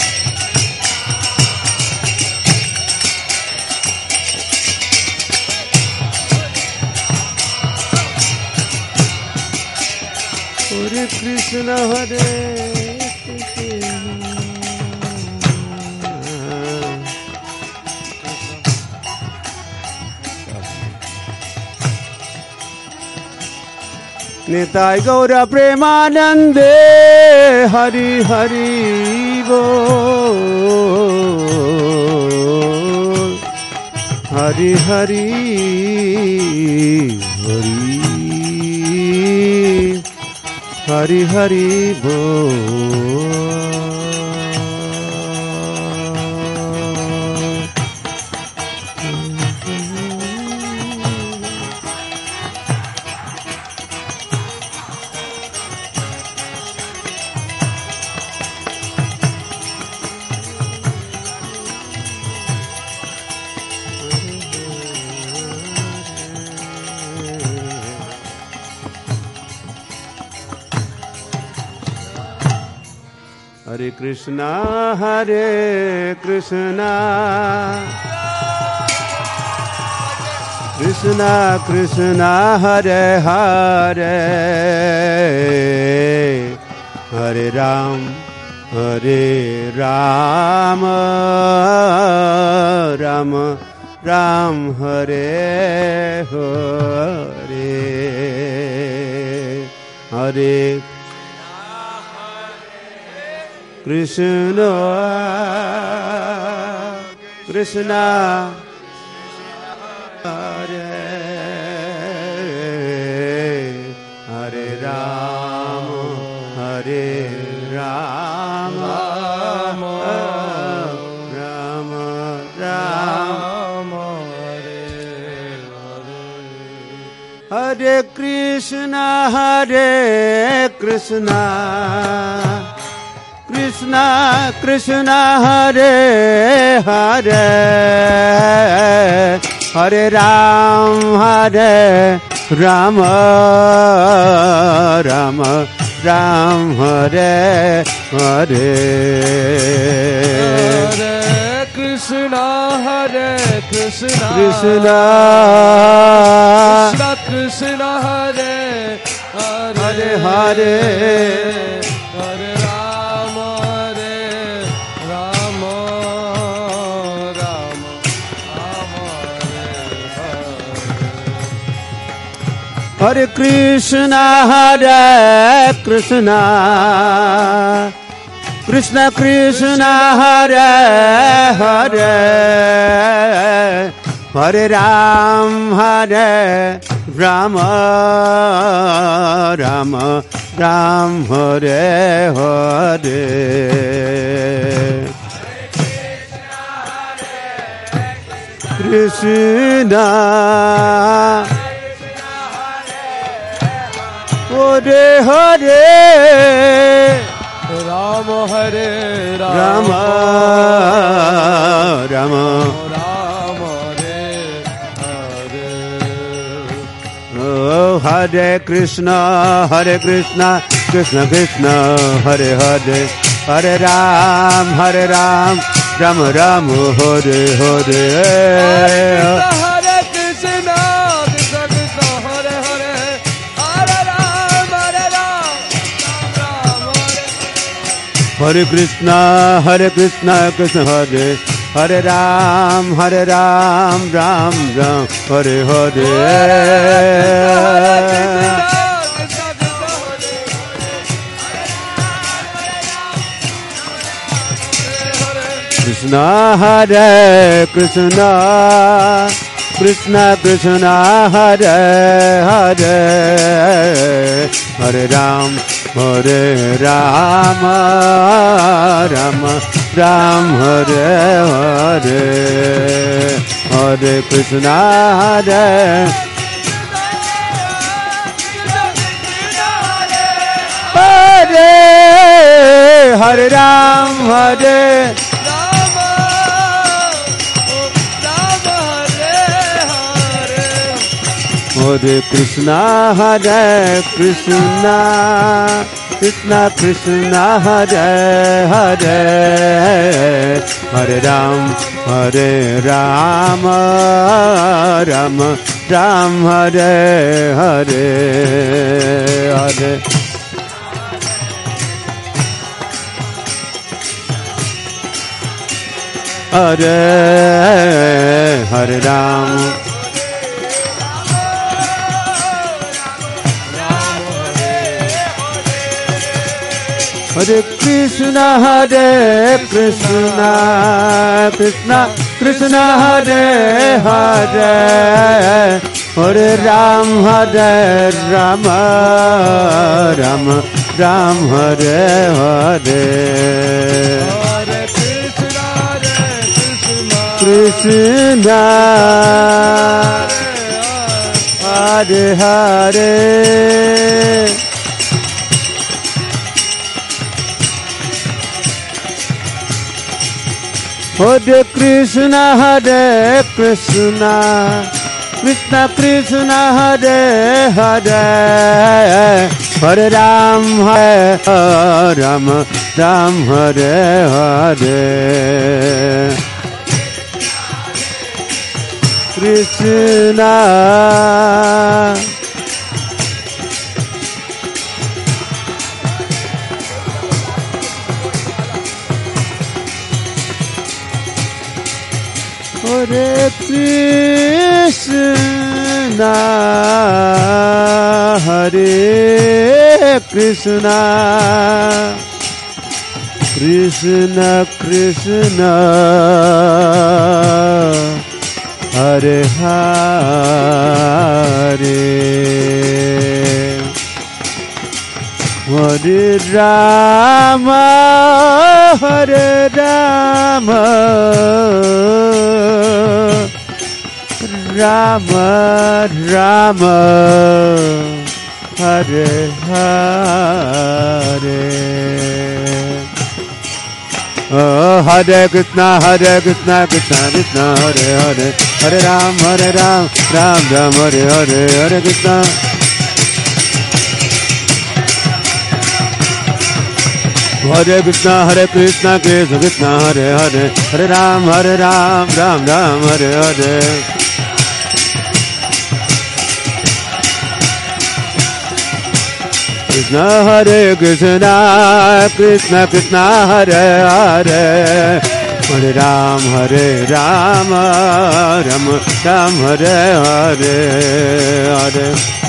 हरे कृष्ण हरे निताय गौर प्रेमानंदे हरि हरि बोल हरि हरि हरि हरि हरि बोल हरे कृष्णा हरे कृष्णा कृष्णा कृष्णा हरे हरे हरे राम हरे राम राम राम हरे हरे हरे कृष्ण कृष्ण हरे हरे राम हरे राम राम राम हरे कृष्ण हरे कृष्ण कृष्ण कृष्ण हरे हरे हरे राम हरे राम राम राम हरे हरे हरे कृष्ण हरे कृष्ण कृष्ण कृष्ण हरे हरे हरे हरे राम हरे राम राम राम हरे हरे कृष्ण हरे कृष्ण कृष्ण कृष्ण हरे हरे हरे राम हरे राम राम राम हरे हरे कृष्ण हरे हरे राम हरे राम राम राम हरे हरे ओ हरे कृष्ण हरे कृष्ण कृष्ण कृष्ण हरे हरे हरे राम हरे राम राम राम हरे हरे हरे कृष्ण कृष्ण कृष्ण हरे हरे Hare Krishna, Hare Krishna, Krishna Hare, Hare Ram, Hare Ram, Ram Ram, Hare Hare. Krishna Hare Krishna, Krishna Krishna Hare Hare, Hare Ram, Hare Rama, Rama Ram, Hare Hare, Hare Krishna Hare Hare, Hare Ram, Hare Hare Krishna, Hare Krishna, Krishna Krishna Hare Hare, Hare Ram, Hare Rama, Rama Ram, Hare Hare, Hare Hare Hare Ram. Hare Krishna, Hare Krishna, Krishna Krishna Hare Hare, Hare Ram, Hare Rama, Rama Ram, Hare Hare, Hare Krishna, Hare Krishna, Hare Hare. Hare Krishna, Hare Krishna, Krishna Krishna Hare Hare, Hare Ram, Hare Rama, Ram Hare Hare, Krishna. Hare Krishna, Hare Krishna, Krishna Krishna, Hare Hare, Hare Rama, Hare Rama, Rama Rama, Hare Hare. Oh, Hare Krishna, Hare Krishna, Krishna Krishna, Hare Hare, Hare Ram, Hare Ram, Ram Ram, Hare Hare, Hare Krishna. Hare Krishna, Hare Krishna, Krishna Krishna, Hare Hare, Hare Ram, Hare Ram, Ram Ram, Hare Hare. Krishna, Hare Krishna, Krishna Krishna, Hare Hare, Hare Ram, Hare Ram, Ram Ram, Hare Hare, Hare.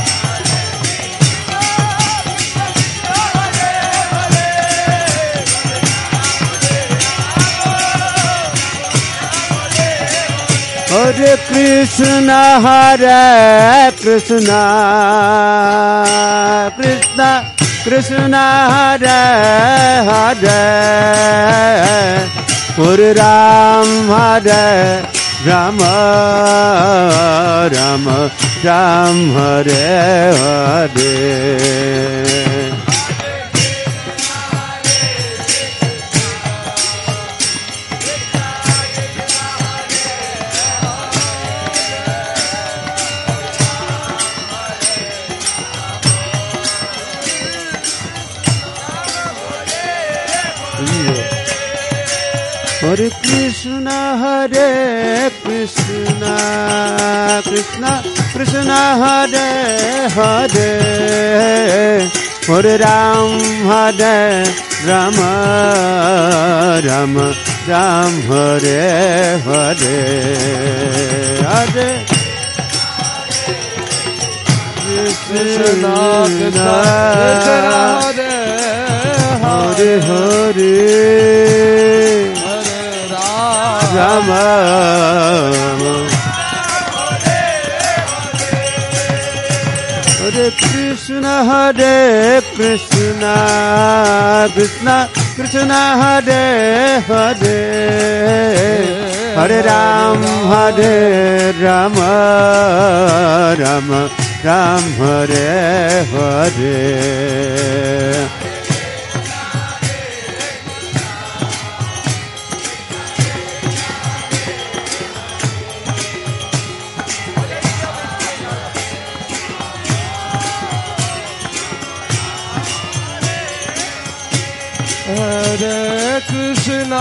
Hare Krishna, Hare Krishna, Krishna Krishna, Hare Hare, Hare Ram, Hare Rama, Rama Ram, Hare Hare. Hare Krishna, Hare Krishna, Krishna Krishna, Hare Hare, Hare Ram, Hare Ram Ram Ram Hare Hare Hare Krishna Krishna Hare Hare Hare Ram Hare Krishna Hare Krishna Krishna Krishna Hare Hare Hare Ram Hare Ram Ram Ram Hare Hare Hare Krishna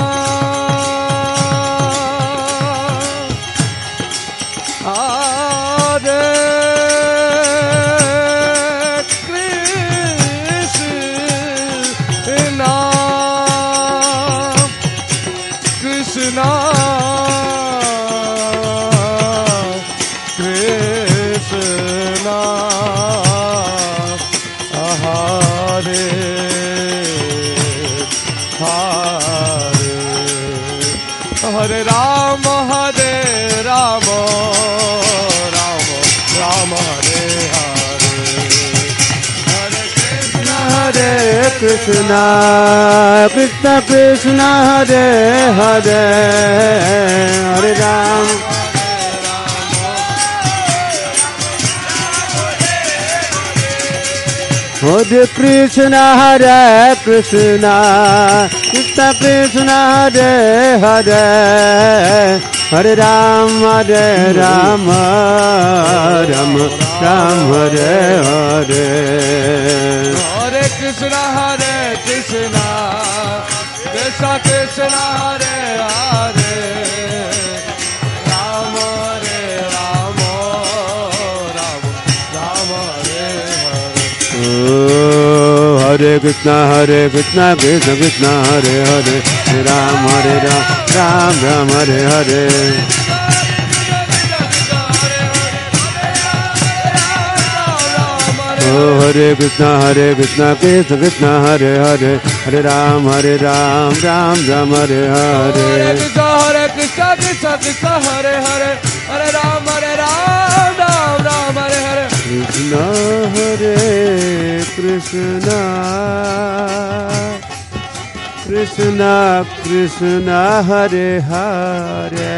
Hare Krishna Krishna Krishna Hare Hare Ram Hare Ram Ram Ram Hare Hare Hare Krishna Hare Krishna Krishna Krishna Hare Hare Hare Ram Hare Krishna Hare Krishna Krishna Krishna Hare Hare Hare Ram Hare Ram Ram Ram Hare Hare Hare Krishna Hare Krishna Krishna Krishna Hare Hare Ram Hare Ram Ram Ram Hare Hare Krishna Hare Krishna Krishna Krishna Hare Hare Hare Ram Hare Ram Ram Ram Hare Hare Oh Hare Krishna Hare Krishna Krishna Krishna Hare Hare Hare Ram Hare Ram Ram Ram Hare Hare Krishna Hare Krishna Krishna Krishna Hare Hare Hare Ram Hare Ram Ram Ram Hare Hare Krishna Hare Krishna Krishna Krishna Hare Hare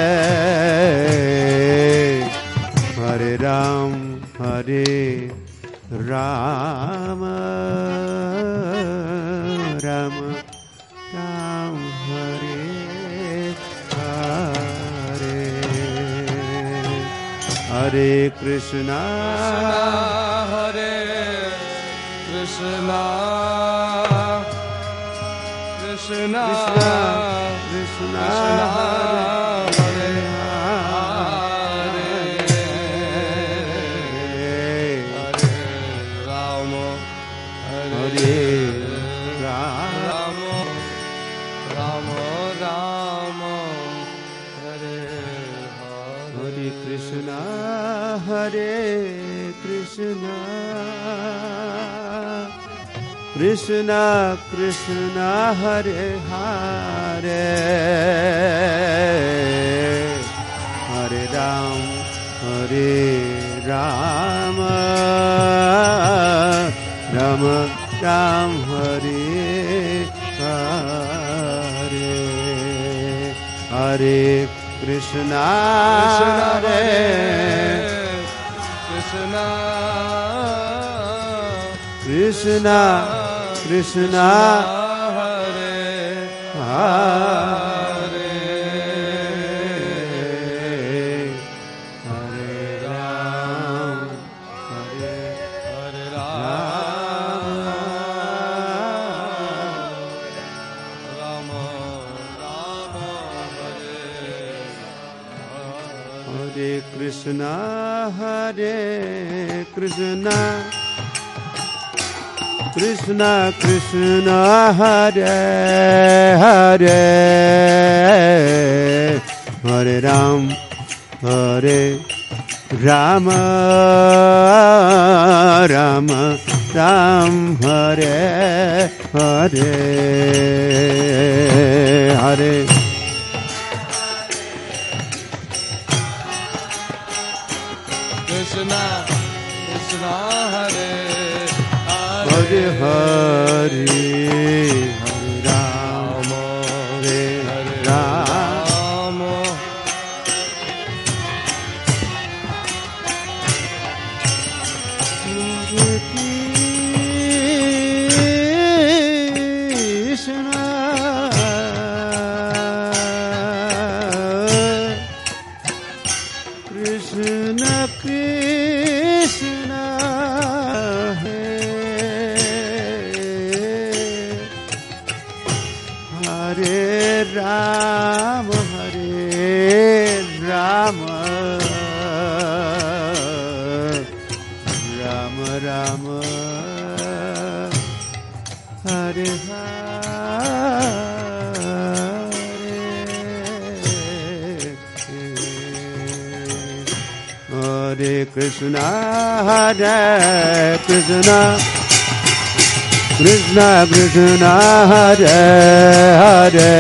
Hare Ram Hare Ram Ram Ram Hare Hare Hare Krishna Hare Krishna Krishna Krishna Hare Hare Krishna Krishna Krishna Hare Hare Hare Ram Hare Ram Ram Ram Hare Hare Hare Krishna Hare Krishna Krishna Krishna Hare Hare Hare Ram Hare Hare Ram Rama Rama Hare Hare Krishna Hare Krishna Krishna Krishna Hare Hare Hare Ram Hare Rama Rama Ram Hare Hare Hare Krishna Krishna Hare Hare Hare Hare Rama Hare Rama Krishna Krishna Hare Rama Hare Rama Rama Rama Hare Hare Hare Krishna Hare Krishna Krishna Krishna Hare Hare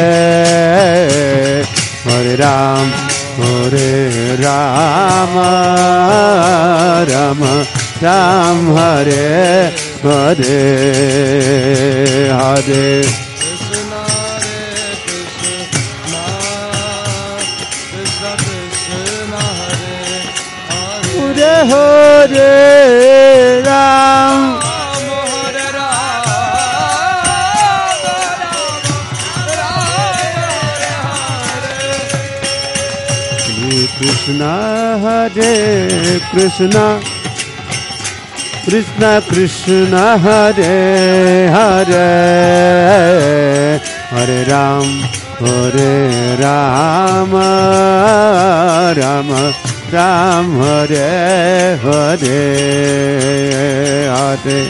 Hare Ram Hare Rama Rama Ram Hare Hare Hare Krishna Krishna Krishna Krishna Hare Hare Ram Krishna Hare Krishna Krishna Krishna Hare Hare Hare Ram Hare Rama Rama Ram Hare Hare Hare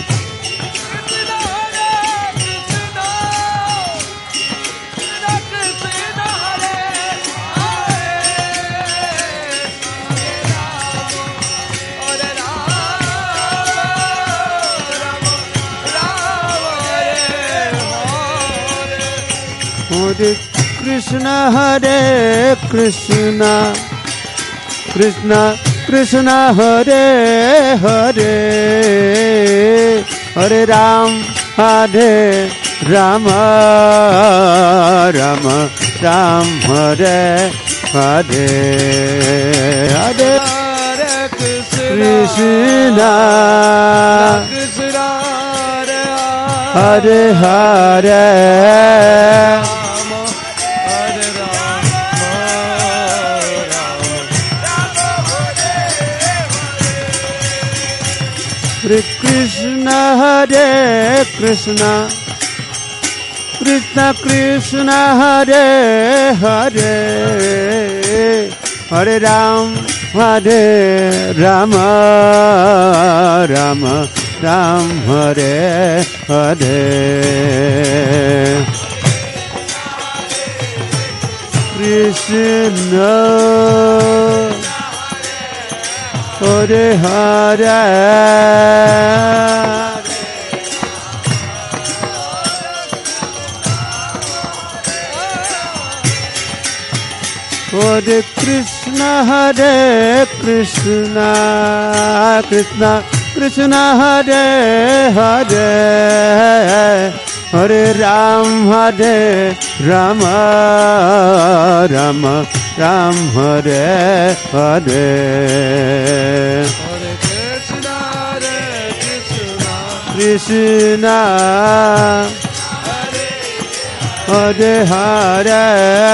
Hare Krishna Hare Krishna Krishna Krishna Hare Hare Hare Ram Hare Rama Rama Ram Hare Hare Hare Krishna Krishna Hare Hare Hare Krishna Hare Krishna Krishna Krishna Hare Hare Hare Ram Hare Rama Rama Ram Hare Hare Krishna Hare Hare Hare Krishna Hare Krishna Krishna Krishna Hare Hare Hare Ram Hare Rama Rama Ram Hare Hare Hare Krishna Hare Krishna Krishna Hare Hare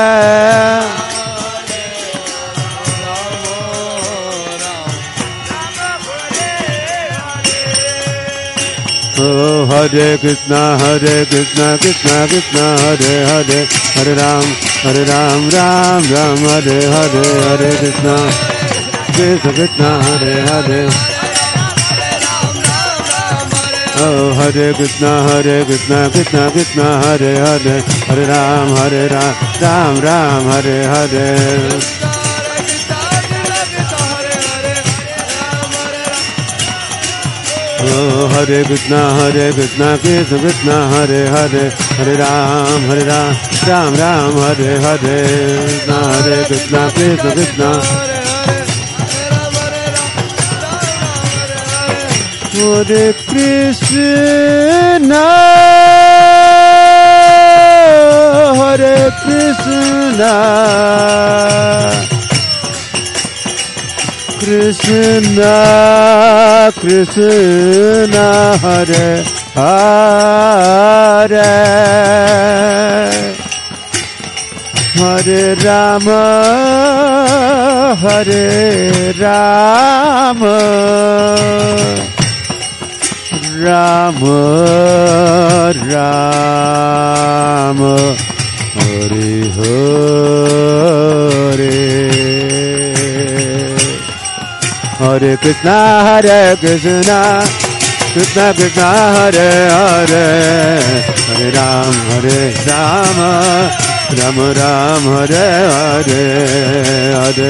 Oh, Hare Krishna, Hare Krishna, Krishna Krishna, Hare Hare, Hare Ram, Hare Ram, Ram Ram, Hare Hare, Hare Krishna, Krishna Krishna, Hare Hare, Oh, Hare Krishna, Hare Krishna, Krishna Krishna, Hare Hare, Hare Ram, Hare Ram, Ram Ram, Hare Hare. Oh, Hare Krishna, Hare Krishna, Krishna Krishna, Hare Hare, Hare Ram, Hare Ram, Ram Ram, Hare Hare. Hare Krishna, Krishna Krishna. Hare Krishna, Hare Krishna, Krishna Krishna, Hare Hare, Hare Rama, Hare Rama, Rama Rama, Hare Hare, Hare Krishna, Hare Krishna, Krishna Krishna, Hare Hare, Hare Ram, Hare Rama, Rama Rama, Hare Hare, Hare.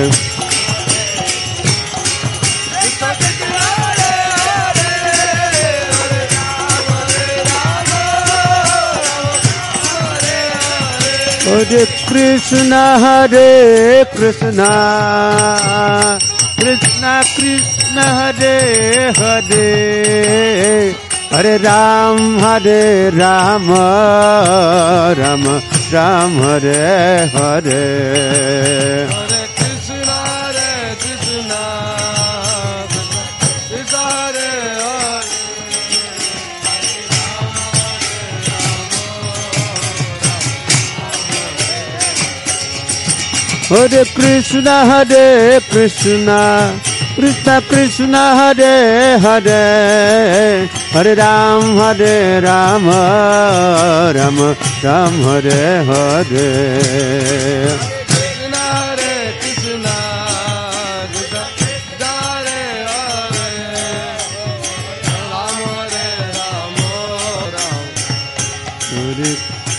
Hare Krishna, Hare Krishna, Krishna Krishna, Hare Hare, Hare Ram, Hare Rama, Rama Ram, Hare Hare. Hare Krishna, Hare Krishna, Krishna Hare Hare, Hare Krishna, Hare Krishna, Krishna Krishna, Hare Hare, Hare Ram, Hare Rama, Rama Ram, Hare Hare. Krishna Hare Krishna, Krishna Hare Hare, Ram Hare Rama, Ram. Hare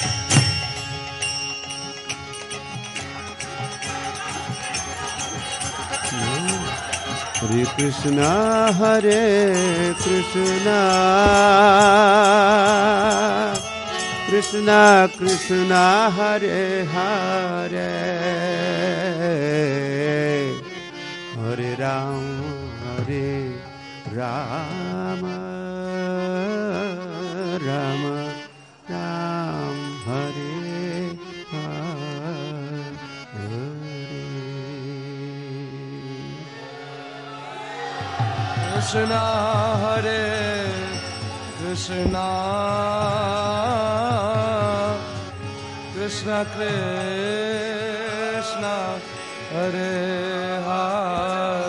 Hare Krishna, Hare Krishna, Krishna Krishna, Hare Hare, Hare Ram, Hare Rama, Rama Ram, Hare Krishna Hare Krishna, Krishna Krishna, Hare Hare.